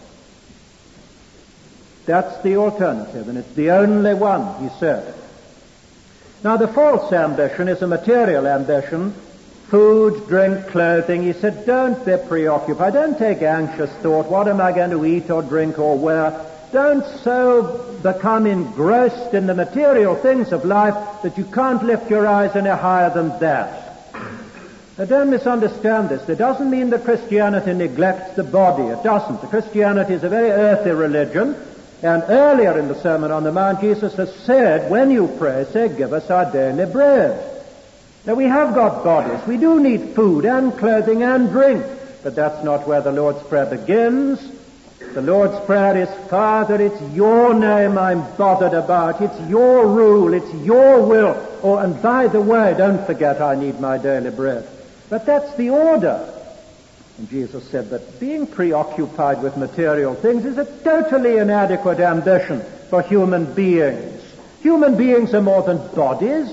That's the alternative, and it's the only one, he said. Now, the false ambition is a material ambition. Food, drink, clothing. He said, don't be preoccupied. Don't take anxious thought. What am I going to eat or drink or wear? Don't so become engrossed in the material things of life that you can't lift your eyes any higher than that. Now, don't misunderstand this. It doesn't mean that Christianity neglects the body. It doesn't. Christianity is a very earthy religion. And earlier in the Sermon on the Mount, Jesus has said, when you pray, say, give us our daily bread. Now, we have got bodies. We do need food and clothing and drink. But that's not where the Lord's Prayer begins. The Lord's Prayer is, Father, it's your name I'm bothered about. It's your rule. It's your will. Oh, and by the way, don't forget I need my daily bread. But that's the order. And Jesus said that being preoccupied with material things is a totally inadequate ambition for human beings. Human beings are more than bodies.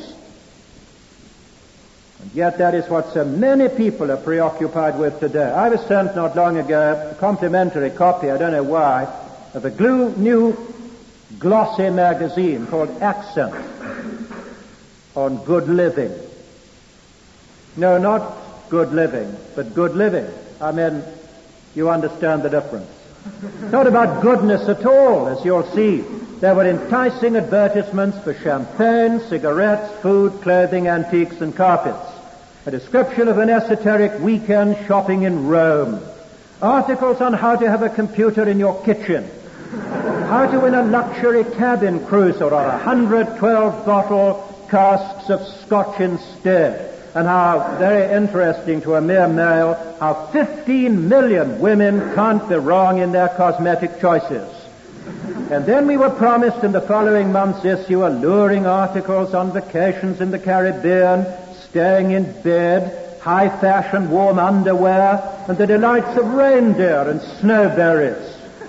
And yet that is what so many people are preoccupied with today. I was sent not long ago a complimentary copy, I don't know why, of a new glossy magazine called Accent on good living. No, not good living, but good living. I mean, you understand the difference. Not about goodness at all, as you'll see. There were enticing advertisements for champagne, cigarettes, food, clothing, antiques, and carpets. A description of an esoteric weekend shopping in Rome. Articles on how to have a computer in your kitchen. how to win a luxury cabin cruiser or 112-bottle casks of Scotch instead, and how, very interesting to a mere male, how 15 million women can't be wrong in their cosmetic choices. And then we were promised in the following month's issue alluring articles on vacations in the Caribbean, staying in bed, high-fashion warm underwear, and the delights of reindeer and snowberries.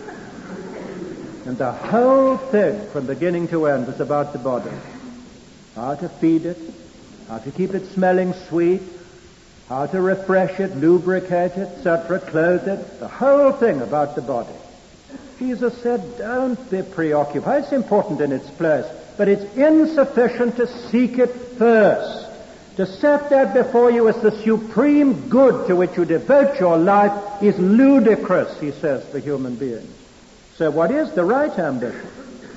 And the whole thing, from beginning to end, was about the body. How to feed it, how to keep it smelling sweet, how to refresh it, lubricate it, etc., clothe it. The whole thing about the body. Jesus said, don't be preoccupied. It's important in its place, but it's insufficient to seek it first. To set that before you as the supreme good to which you devote your life is ludicrous, he says, for human beings. So what is the right ambition?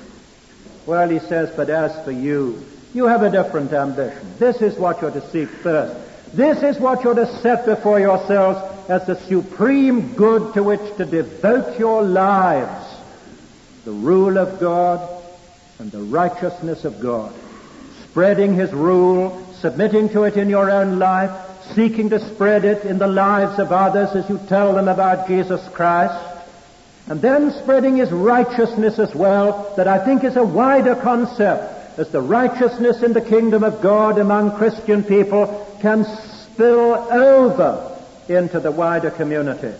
Well, he says, but as for you, you have a different ambition. This is what you're to seek first. This is what you're to set before yourselves as the supreme good to which to devote your lives. The rule of God and the righteousness of God. Spreading his rule, submitting to it in your own life, seeking to spread it in the lives of others as you tell them about Jesus Christ, and then spreading his righteousness as well, that I think is a wider concept, as the righteousness in the kingdom of God among Christian people can spill over into the wider community.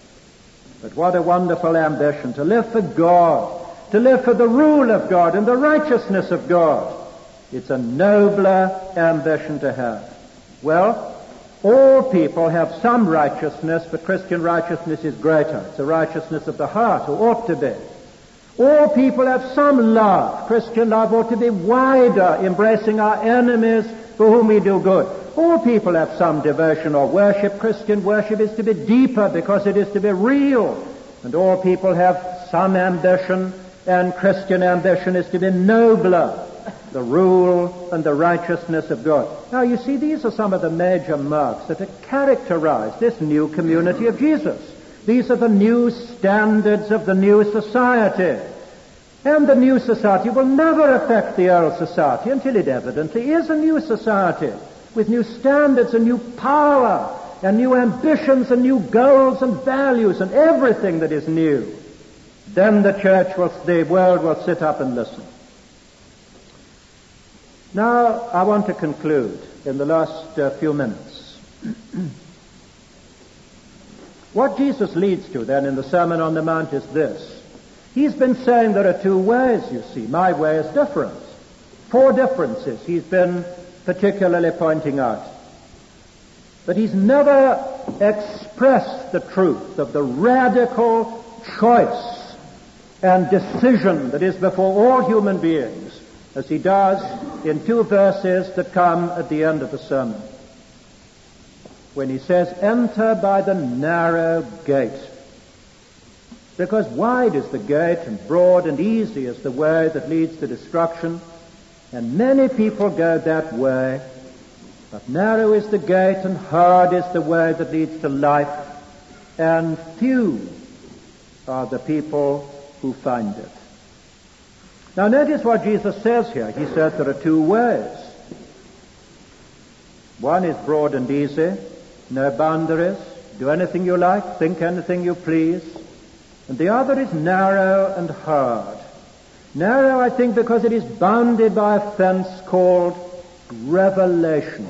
But what a wonderful ambition, to live for God, to live for the rule of God and the righteousness of God. It's a nobler ambition to have. Well, all people have some righteousness, but Christian righteousness is greater. It's a righteousness of the heart, or ought to be. All people have some love. Christian love ought to be wider, embracing our enemies for whom we do good. All people have some devotion or worship. Christian worship is to be deeper because it is to be real. And all people have some ambition, and Christian ambition is to be nobler. The rule and the righteousness of God. Now, you see, these are some of the major marks that characterize this new community of Jesus. These are the new standards of the new society. And the new society will never affect the old society until it evidently is a new society with new standards and new power and new ambitions and new goals and values and everything that is new. Then the world will sit up and listen. Now, I want to conclude in the last few minutes. What Jesus leads to then in the Sermon on the Mount is this. He's been saying there are two ways, you see. My way is different. 4 differences he's been particularly pointing out. But he's never expressed the truth of the radical choice and decision that is before all human beings, as he does in 2 verses that come at the end of the sermon, when he says, enter by the narrow gate. Because wide is the gate, and broad and easy is the way that leads to destruction, and many people go that way. But narrow is the gate, and hard is the way that leads to life, and few are the people who find it. Now notice what Jesus says here. He says there are 2 ways. One is broad and easy, no boundaries, do anything you like, think anything you please. And the other is narrow and hard. Narrow, I think, because it is bounded by a fence called revelation.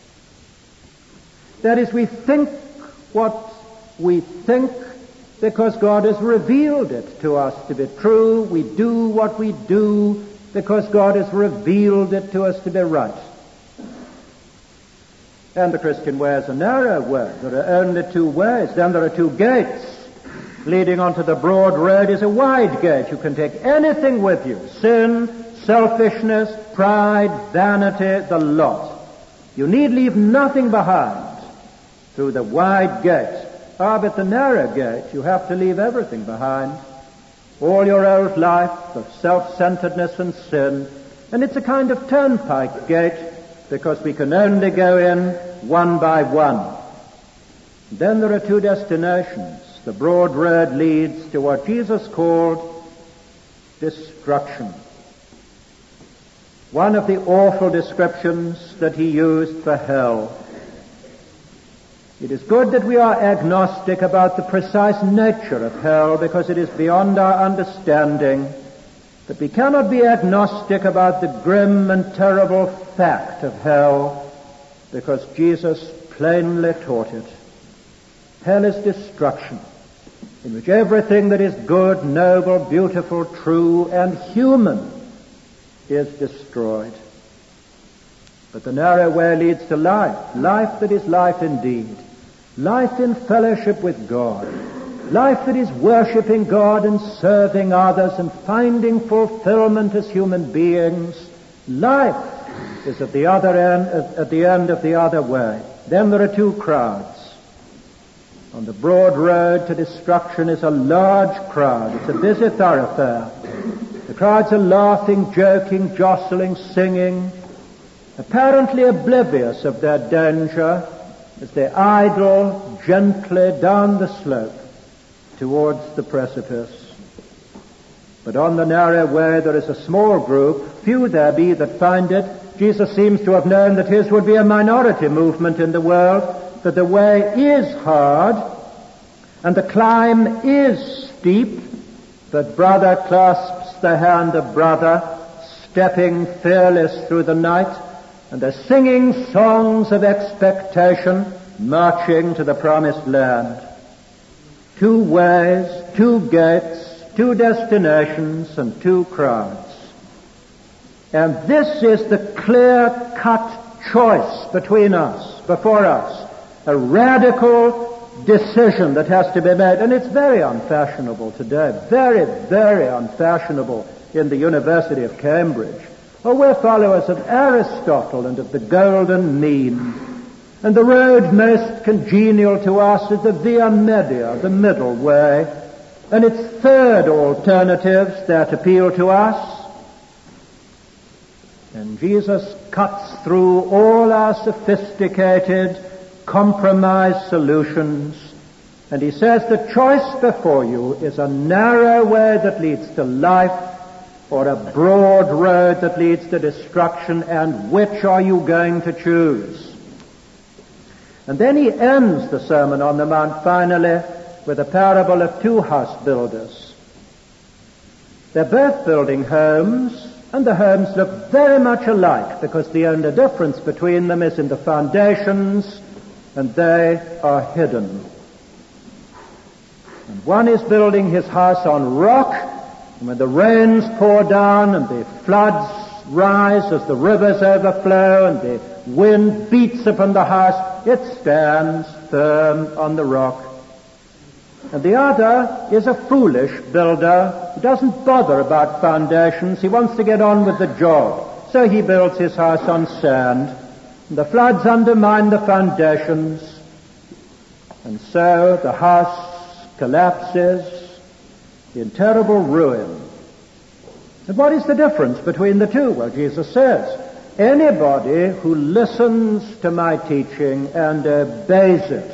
That is, we think what we think because God has revealed it to us to be true. We do what we do because God has revealed it to us to be right. And the Christian way is a narrow way. There are only 2 ways. Then there are 2 gates. Leading onto the broad road is a wide gate. You can take anything with you. Sin, selfishness, pride, vanity, the lot. You need leave nothing behind through the wide gate. But the narrow gate, you have to leave everything behind. All your old life of self-centeredness and sin. And it's a kind of turnpike gate because we can only go in one by one. Then there are 2 destinations. The broad road leads to what Jesus called destruction. One of the awful descriptions that he used for hell. It is good that we are agnostic about the precise nature of hell because it is beyond our understanding, but we cannot be agnostic about the grim and terrible fact of hell because Jesus plainly taught it. Hell is destruction, in which everything that is good, noble, beautiful, true, and human is destroyed. But the narrow way leads to life, life that is life indeed, life in fellowship with God, life that is worshiping God and serving others and finding fulfillment as human beings. Life is at the end of the other way. Then there are two crowds. On the broad road to destruction is a large crowd. It's a busy thoroughfare. The crowds are laughing, joking, jostling, singing, apparently oblivious of their danger as they idle gently down the slope towards the precipice. But on the narrow way there is a small group, few there be that find it. Jesus seems to have known that his would be a minority movement in the world, that the way is hard and the climb is steep, but brother clasps the hand of brother, stepping fearless through the night, and they're singing songs of expectation, marching to the promised land. Two ways, two gates, two destinations, and two crowds. And this is the clear-cut choice before us, a radical decision that has to be made. And it's very unfashionable today, very, very unfashionable in the University of Cambridge. Oh, we're followers of Aristotle and of the golden mean. And the road most congenial to us is the via media, the middle way. And it's third alternatives that appeal to us. And Jesus cuts through all our sophisticated, compromise solutions, and he says the choice before you is a narrow way that leads to life or a broad road that leads to destruction, and which are you going to choose? And then he ends the Sermon on the Mount finally with a parable of two house builders. They're both building homes, and the homes look very much alike because the only difference between them is in the foundations, and they are hidden. And one is building his house on rock, and when the rains pour down and the floods rise as the rivers overflow and the wind beats upon the house, it stands firm on the rock. And the other is a foolish builder who doesn't bother about foundations. He wants to get on with the job. So he builds his house on sand. And the floods undermine the foundations. And so the house collapses in terrible ruin. And what is the difference between the two? Well, Jesus says, anybody who listens to my teaching and obeys it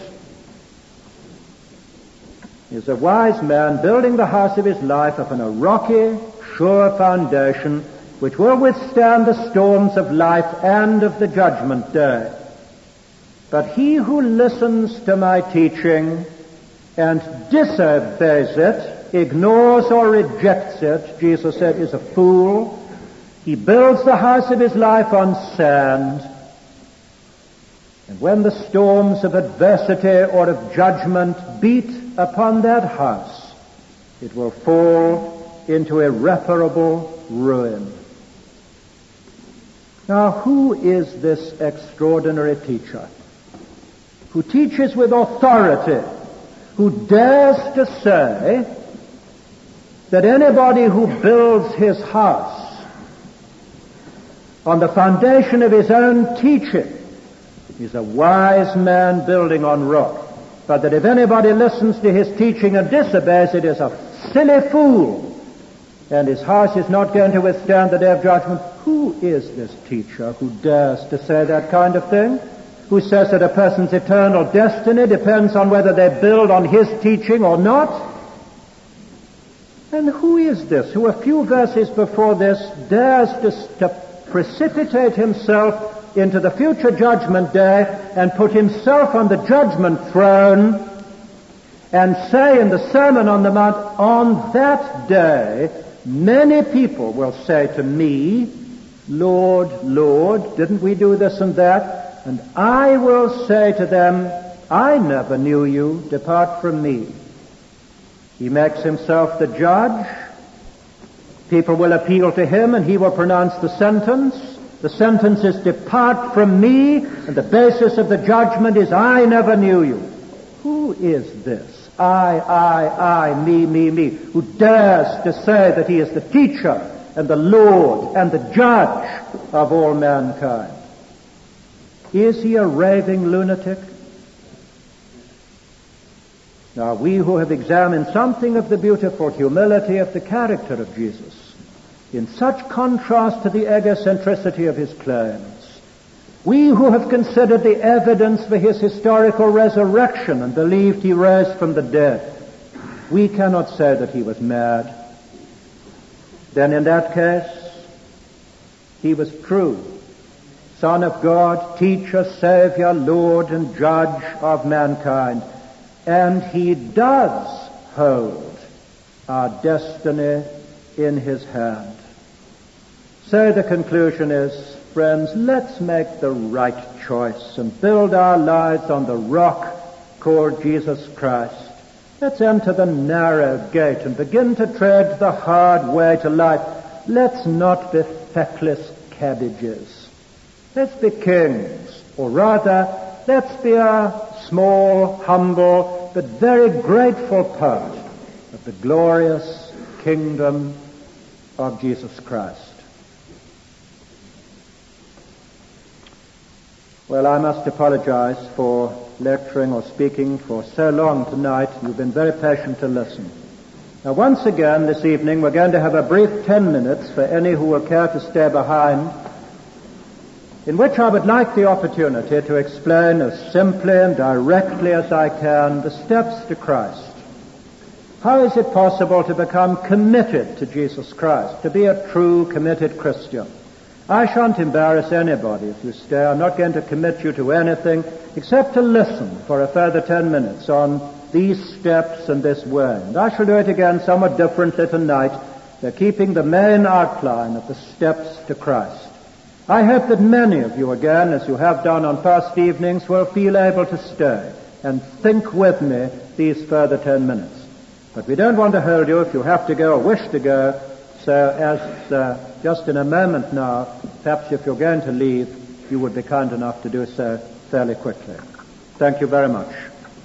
is a wise man building the house of his life upon a rocky, sure foundation which will withstand the storms of life and of the judgment day. But he who listens to my teaching and disobeys it, ignores or rejects it, Jesus said, is a fool. He builds the house of his life on sand. And when the storms of adversity or of judgment beat upon that house, it will fall into irreparable ruin. Now, who is this extraordinary teacher who teaches with authority, who dares to say that anybody who builds his house on the foundation of his own teaching is a wise man building on rock, but that if anybody listens to his teaching and disobeys it is a silly fool, and his house is not going to withstand the day of judgment? Who is this teacher who dares to say that kind of thing? Who says that a person's eternal destiny depends on whether they build on his teaching or not? And who is this who a few verses before this dares to precipitate himself into the future judgment day and put himself on the judgment throne and say in the Sermon on the Mount, on that day, many people will say to me, Lord, Lord, didn't we do this and that? And I will say to them, I never knew you, depart from me. He makes himself the judge. People will appeal to him and he will pronounce the sentence. The sentence is, depart from me, and the basis of the judgment is, I never knew you. Who is this? I, me, who dares to say that he is the teacher and the Lord and the judge of all mankind? Is he a raving lunatic? Now, we who have examined something of the beautiful humility of the character of Jesus, in such contrast to the egocentricity of his claims, we who have considered the evidence for his historical resurrection and believed he rose from the dead, we cannot say that he was mad. Then in that case, he was true. Son of God, teacher, Savior, Lord, and Judge of mankind. And he does hold our destiny in his hand. So the conclusion is, friends, let's make the right choice and build our lives on the rock called Jesus Christ. Let's enter the narrow gate and begin to tread the hard way to life. Let's not be feckless cabbages. Let's be kings, or rather, let's be a small, humble, but very grateful part of the glorious kingdom of Jesus Christ. Well, I must apologize for lecturing or speaking for so long tonight. You've been very patient to listen. Now, once again this evening, we're going to have a brief 10 minutes for any who will care to stay behind, in which I would like the opportunity to explain as simply and directly as I can the steps to Christ. How is it possible to become committed to Jesus Christ, to be a true committed Christian? I shan't embarrass anybody if you stay. I'm not going to commit you to anything except to listen for a further 10 minutes on these steps and this way. And I shall do it again somewhat differently tonight. They're keeping the main outline of the steps to Christ. I hope that many of you again, as you have done on past evenings, will feel able to stay and think with me these further 10 minutes. But we don't want to hold you if you have to go or wish to go. So as just in a moment now, perhaps if you're going to leave, you would be kind enough to do so fairly quickly. Thank you very much.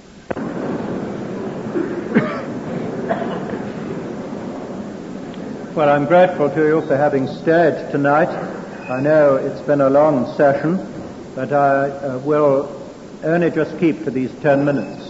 Well, I'm grateful to you for having stayed tonight. I know it's been a long session, but I will only just keep to these 10 minutes.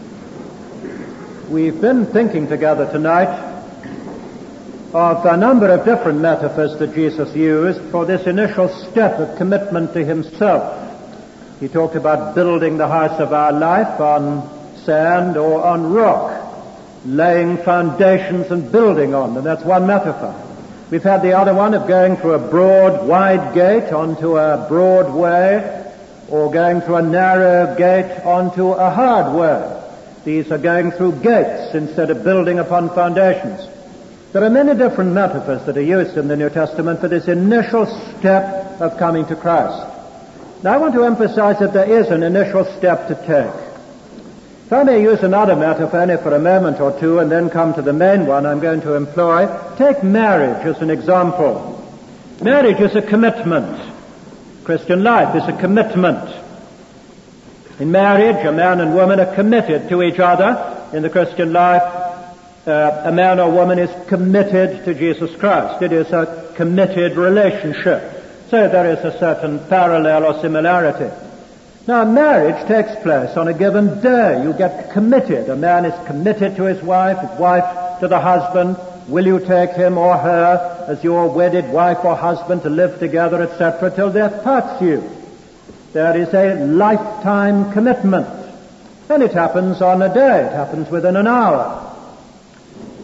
We've been thinking together tonight of a number of different metaphors that Jesus used for this initial step of commitment to himself. He talked about building the house of our life on sand or on rock, laying foundations and building on them. That's one metaphor. We've had the other one of going through a broad, wide gate onto a broad way, or going through a narrow gate onto a hard way. These are going through gates instead of building upon foundations. There are many different metaphors that are used in the New Testament for this initial step of coming to Christ. Now, I want to emphasize that there is an initial step to take. If I may use another metaphor only for a moment or two and then come to the main one I'm going to employ, take marriage as an example. Marriage is a commitment. Christian life is a commitment. In marriage, a man and woman are committed to each other. In the Christian life, a man or woman is committed to Jesus Christ. It is a committed relationship. So there is a certain parallel or similarity. Now, marriage takes place on a given day. You get committed. A man is committed to his wife, his wife to the husband. Will you take him or her as your wedded wife or husband to live together, etc., till death parts you? There is a lifetime commitment. And it happens on a day. It happens within an hour.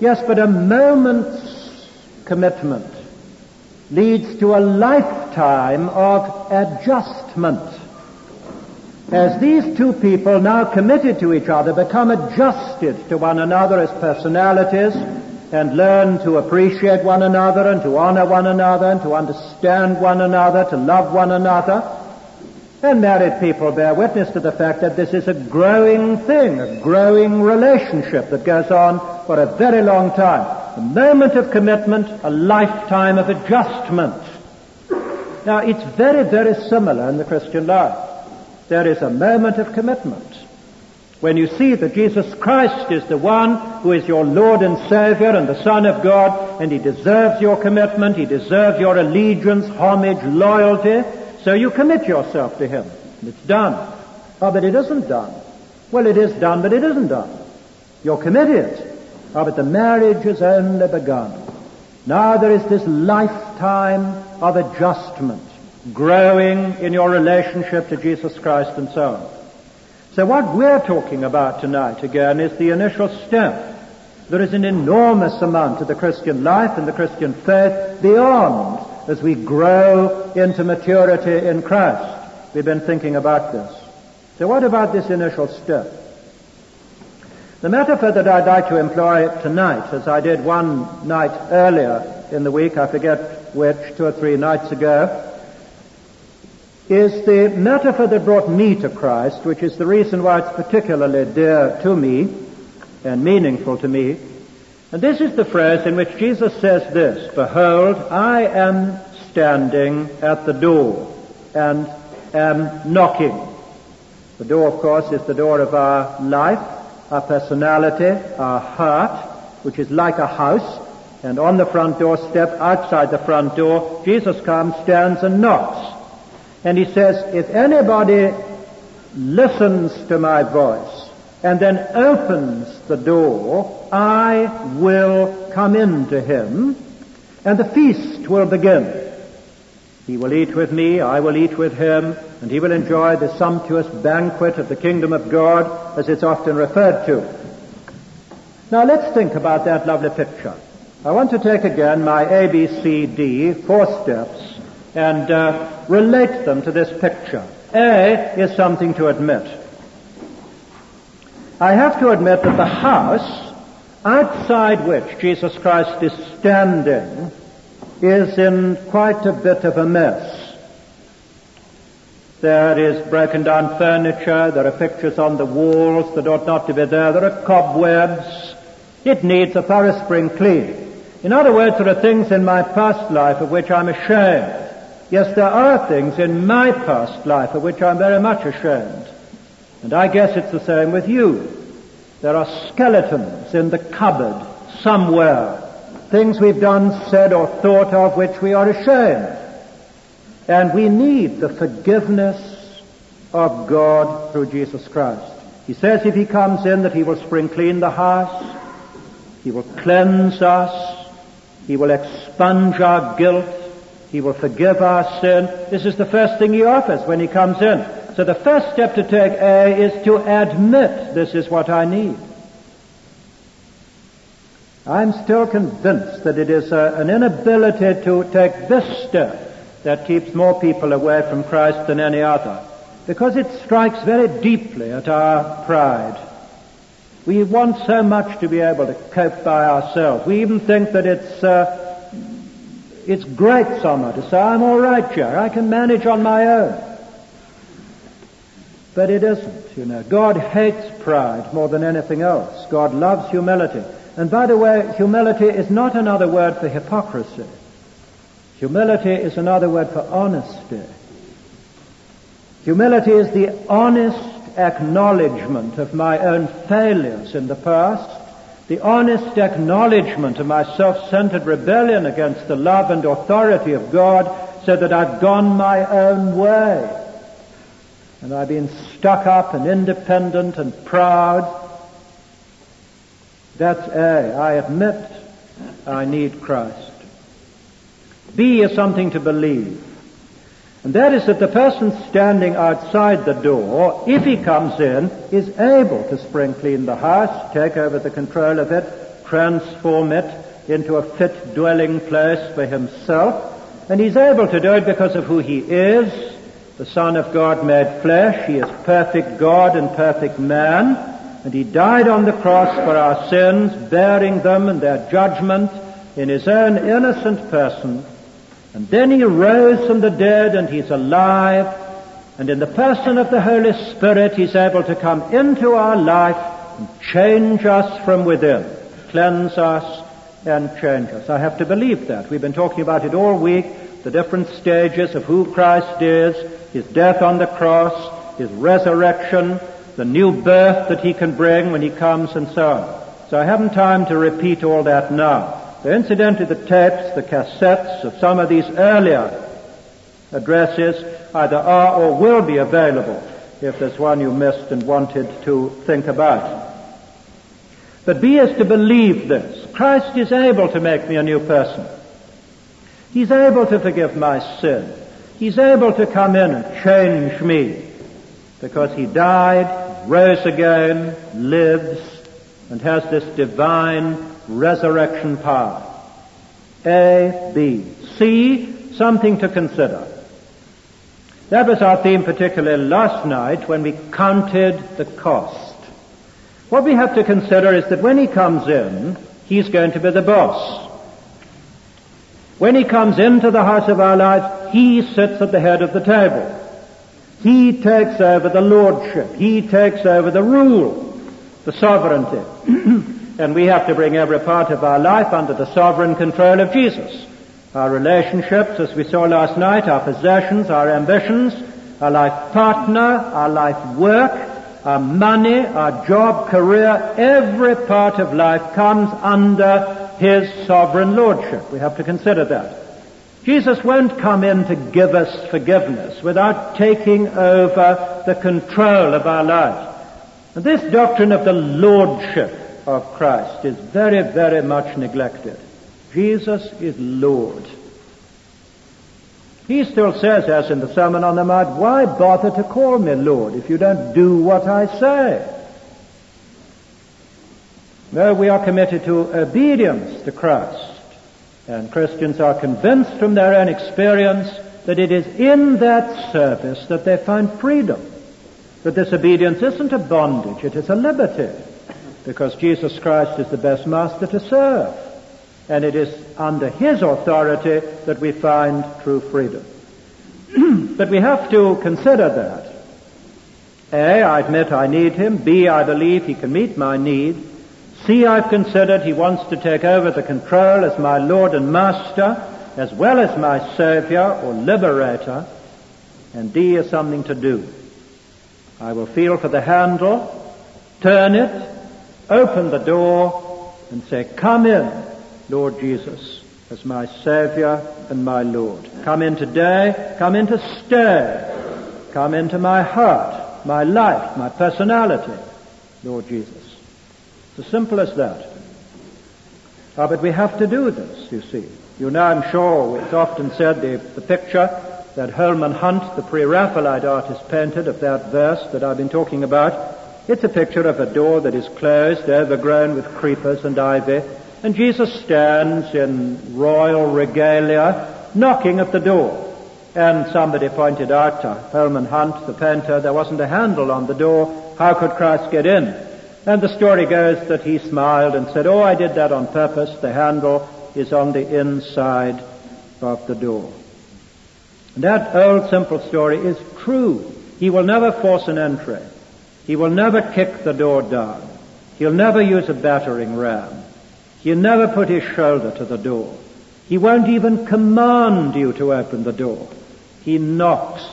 Yes, but a moment's commitment leads to a lifetime of adjustment. As these two people, now committed to each other, become adjusted to one another as personalities and learn to appreciate one another and to honor one another and to understand one another, to love one another. And married people bear witness to the fact that this is a growing thing, a growing relationship that goes on for a very long time. A moment of commitment, a lifetime of adjustment. Now, it's very, very similar in the Christian life. There is a moment of commitment. When you see that Jesus Christ is the one who is your Lord and Savior and the Son of God, and He deserves your commitment, He deserves your allegiance, homage, loyalty, so you commit yourself to Him. And it's done. Oh, but it isn't done. Well, it is done, but it isn't done. You're committed. Oh, but the marriage has only begun. Now there is this lifetime of adjustment, growing in your relationship to Jesus Christ and so on. So what we're talking about tonight, again, is the initial step. There is an enormous amount of the Christian life and the Christian faith beyond as we grow into maturity in Christ. We've been thinking about this. So what about this initial step? The metaphor that I'd like to employ tonight, as I did one night earlier in the week, I forget which, 2 or 3 nights ago, is the metaphor that brought me to Christ, which is the reason why it's particularly dear to me and meaningful to me. And this is the phrase in which Jesus says this: "Behold, I am standing at the door and am knocking." The door, of course, is the door of our life, our personality, our heart, which is like a house. And on the front door step, outside the front door, Jesus comes, stands, and knocks. And He says, if anybody listens to my voice and then opens the door, I will come into him, and the feast will begin. He will eat with me, I will eat with him, and he will enjoy the sumptuous banquet of the kingdom of God, as it's often referred to. Now let's think about that lovely picture. I want to take again my ABCD, 4 steps, and relate them to this picture. A is something to admit. I have to admit that the house outside which Jesus Christ is standing is in quite a bit of a mess. There is broken down furniture, there are pictures on the walls that ought not to be there, there are cobwebs. It needs a thorough spring clean. In other words, there are things in my past life of which I'm ashamed. Yes, there are things in my past life of which I'm very much ashamed. And I guess it's the same with you. There are skeletons in the cupboard somewhere. Things we've done, said, or thought of which we are ashamed. And we need the forgiveness of God through Jesus Christ. He says if He comes in that He will spring clean the house, He will cleanse us, He will expunge our guilt, He will forgive our sin. This is the first thing He offers when He comes in. So the first step to take, A, is to admit this is what I need. I'm still convinced that it is an inability to take this step that keeps more people away from Christ than any other, because it strikes very deeply at our pride. We want so much to be able to cope by ourselves. We even think that it's great somehow to say, I'm all right, Jerry, I can manage on my own. But it isn't, you know. God hates pride more than anything else. God loves humility. And by the way, humility is not another word for hypocrisy. Humility is another word for honesty. Humility is the honest acknowledgement of my own failures in the past, the honest acknowledgement of my self-centered rebellion against the love and authority of God, so that I've gone my own way. And I've been stuck up and independent and proud. That's A. I admit I need Christ. B is something to believe. And that is that the person standing outside the door, if he comes in, is able to spring clean the house, take over the control of it, transform it into a fit dwelling place for himself. And he's able to do it because of who he is, the Son of God made flesh. He is perfect God and perfect man. And he died on the cross for our sins, bearing them and their judgment in his own innocent person. And then he rose from the dead, and he's alive. And in the person of the Holy Spirit, he's able to come into our life and change us from within, cleanse us and change us. I have to believe that. We've been talking about it all week, the different stages of who Christ is, his death on the cross, his resurrection, the new birth that he can bring when he comes, and so on. So I haven't time to repeat all that now. So incidentally, the tapes, the cassettes of some of these earlier addresses either are or will be available if there's one you missed and wanted to think about. But B is to believe this. Christ is able to make me a new person. He's able to forgive my sin. He's able to come in and change me because he died, rose again, lives, and has this divine resurrection power. A, B. C, something to consider. That was our theme particularly last night when we counted the cost. What we have to consider is that when he comes in, he's going to be the boss. When he comes into the house of our lives, he sits at the head of the table. He takes over the lordship. He takes over the rule, the sovereignty. And we have to bring every part of our life under the sovereign control of Jesus. Our relationships, as we saw last night, our possessions, our ambitions, our life partner, our life work, our money, our job, career, every part of life comes under his sovereign lordship. We have to consider that. Jesus won't come in to give us forgiveness without taking over the control of our lives. And this doctrine of the lordship of Christ is very, very much neglected. Jesus is Lord. He still says, as in the Sermon on the Mount, why bother to call me Lord if you don't do what I say? No, we are committed to obedience to Christ. And Christians are convinced from their own experience that it is in that service that they find freedom. That this obedience isn't a bondage, it is a liberty. Because Jesus Christ is the best master to serve. And it is under his authority that we find true freedom. But we have to consider that. A, I admit I need him. B, I believe he can meet my need. C, I've considered he wants to take over the control as my Lord and Master, as well as my Savior or Liberator. And D is something to do. I will feel for the handle, turn it, open the door, and say, come in, Lord Jesus, as my Savior and my Lord. Come in today, come in to stay, come into my heart, my life, my personality, Lord Jesus. It's as simple as that. But we have to do this, you see. You know, I'm sure it's often said the picture that Holman Hunt, the Pre-Raphaelite artist, painted of that verse that I've been talking about. It's a picture of a door that is closed, overgrown with creepers and ivy, and Jesus stands in royal regalia, knocking at the door. And somebody pointed out to Holman Hunt, the painter, there wasn't a handle on the door. How could Christ get in? And the story goes that he smiled and said, oh, I did that on purpose. The handle is on the inside of the door. And that old simple story is true. He will never force an entry. He will never kick the door down. He'll never use a battering ram. He'll never put his shoulder to the door. He won't even command you to open the door. He knocks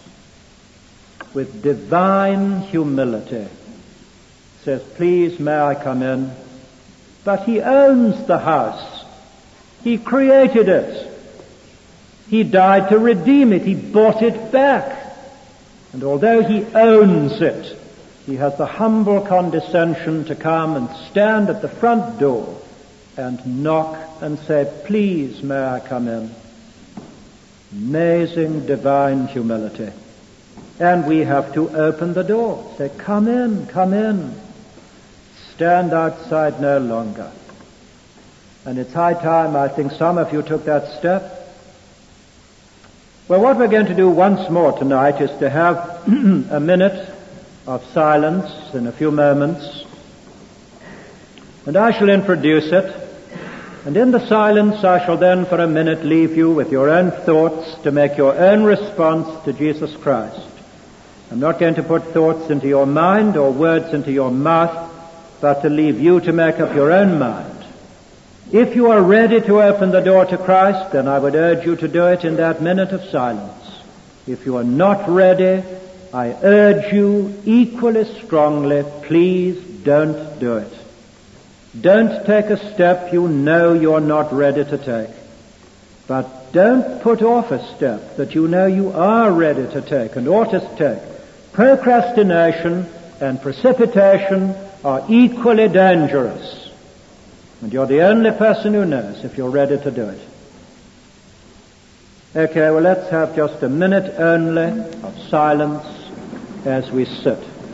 with divine humility. Says, please, may I come in? But he owns the house. He created it. He died to redeem it. He bought it back. And although he owns it, he has the humble condescension to come and stand at the front door and knock and say, please, may I come in? Amazing divine humility. And we have to open the door. Say, come in, come in. Stand outside no longer. And it's high time, I think, some of you took that step. Well, what we're going to do once more tonight is to have a minute of silence in a few moments. And I shall introduce it. And in the silence I shall then for a minute leave you with your own thoughts to make your own response to Jesus Christ. I'm not going to put thoughts into your mind or words into your mouth, but to leave you to make up your own mind. If you are ready to open the door to Christ, then I would urge you to do it in that minute of silence. If you are not ready, I urge you equally strongly, please don't do it. Don't take a step you know you're not ready to take. But don't put off a step that you know you are ready to take and ought to take. Procrastination and precipitation are equally dangerous. And you're the only person who knows if you're ready to do it. Okay, well, let's have just a minute only of silence as we sit.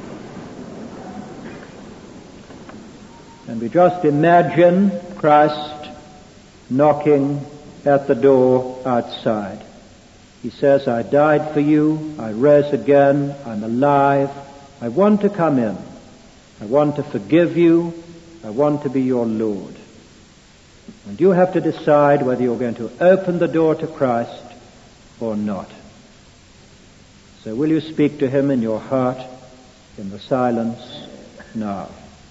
And we just imagine Christ knocking at the door outside. He says, I died for you, I rose again, I'm alive, I want to come in. I want to forgive you, I want to be your Lord. And you have to decide whether you're going to open the door to Christ or not. So will you speak to him in your heart in the silence now?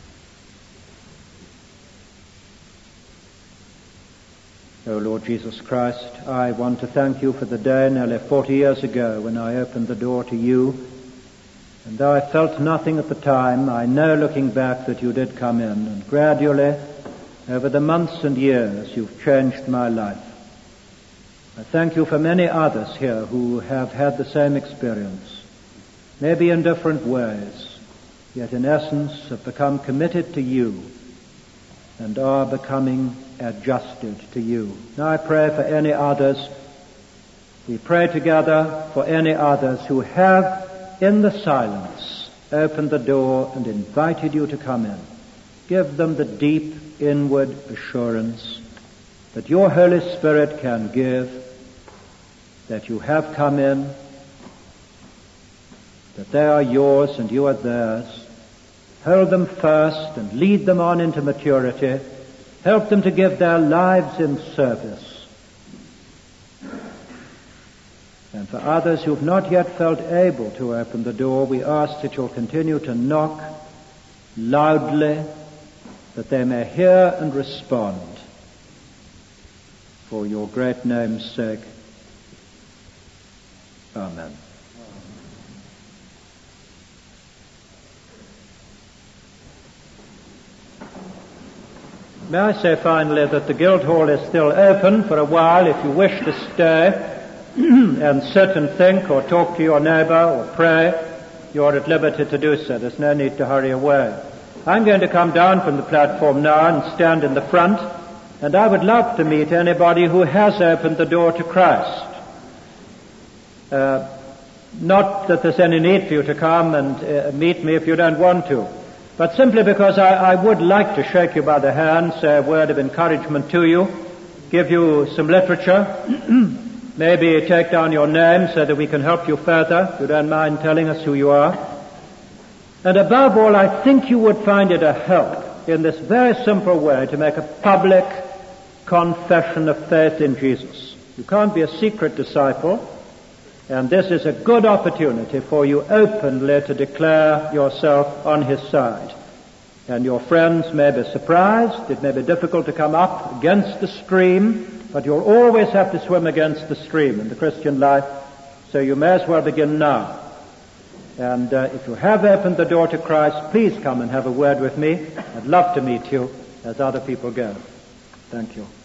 O Lord Jesus Christ, I want to thank you for the day nearly 40 years ago when I opened the door to you. And though I felt nothing at the time, I know looking back that you did come in, and gradually, over the months and years, you've changed my life. I thank you for many others here who have had the same experience, maybe in different ways, yet in essence have become committed to you and are becoming adjusted to you. Now I pray for any others. We pray together for any others who have, in the silence, opened the door and invited you to come in. Give them the deep inward assurance that your Holy Spirit can give, that you have come in, that they are yours and you are theirs. Hold them fast and lead them on into maturity. Help them to give their lives in service. And for others who have not yet felt able to open the door, we ask that you'll continue to knock loudly, that they may hear and respond. For your great name's sake. Amen. May I say finally that the Guildhall is still open for a while if you wish to stay and sit and think or talk to your neighbor or pray. You're at liberty to do so. There's no need to hurry away. I'm going to come down from the platform now and stand in the front, and I would love to meet anybody who has opened the door to Christ. Not that there's any need for you to come and meet me if you don't want to, but simply because I would like to shake you by the hand, say a word of encouragement to you, give you some literature, maybe take down your name so that we can help you further, if you don't mind telling us who you are. And above all, I think you would find it a help in this very simple way to make a public confession of faith in Jesus. You can't be a secret disciple, and this is a good opportunity for you openly to declare yourself on his side. And your friends may be surprised. It may be difficult to come up against the stream, but you'll always have to swim against the stream in the Christian life, so you may as well begin now. And if you have opened the door to Christ, please come and have a word with me. I'd love to meet you as other people go. Thank you.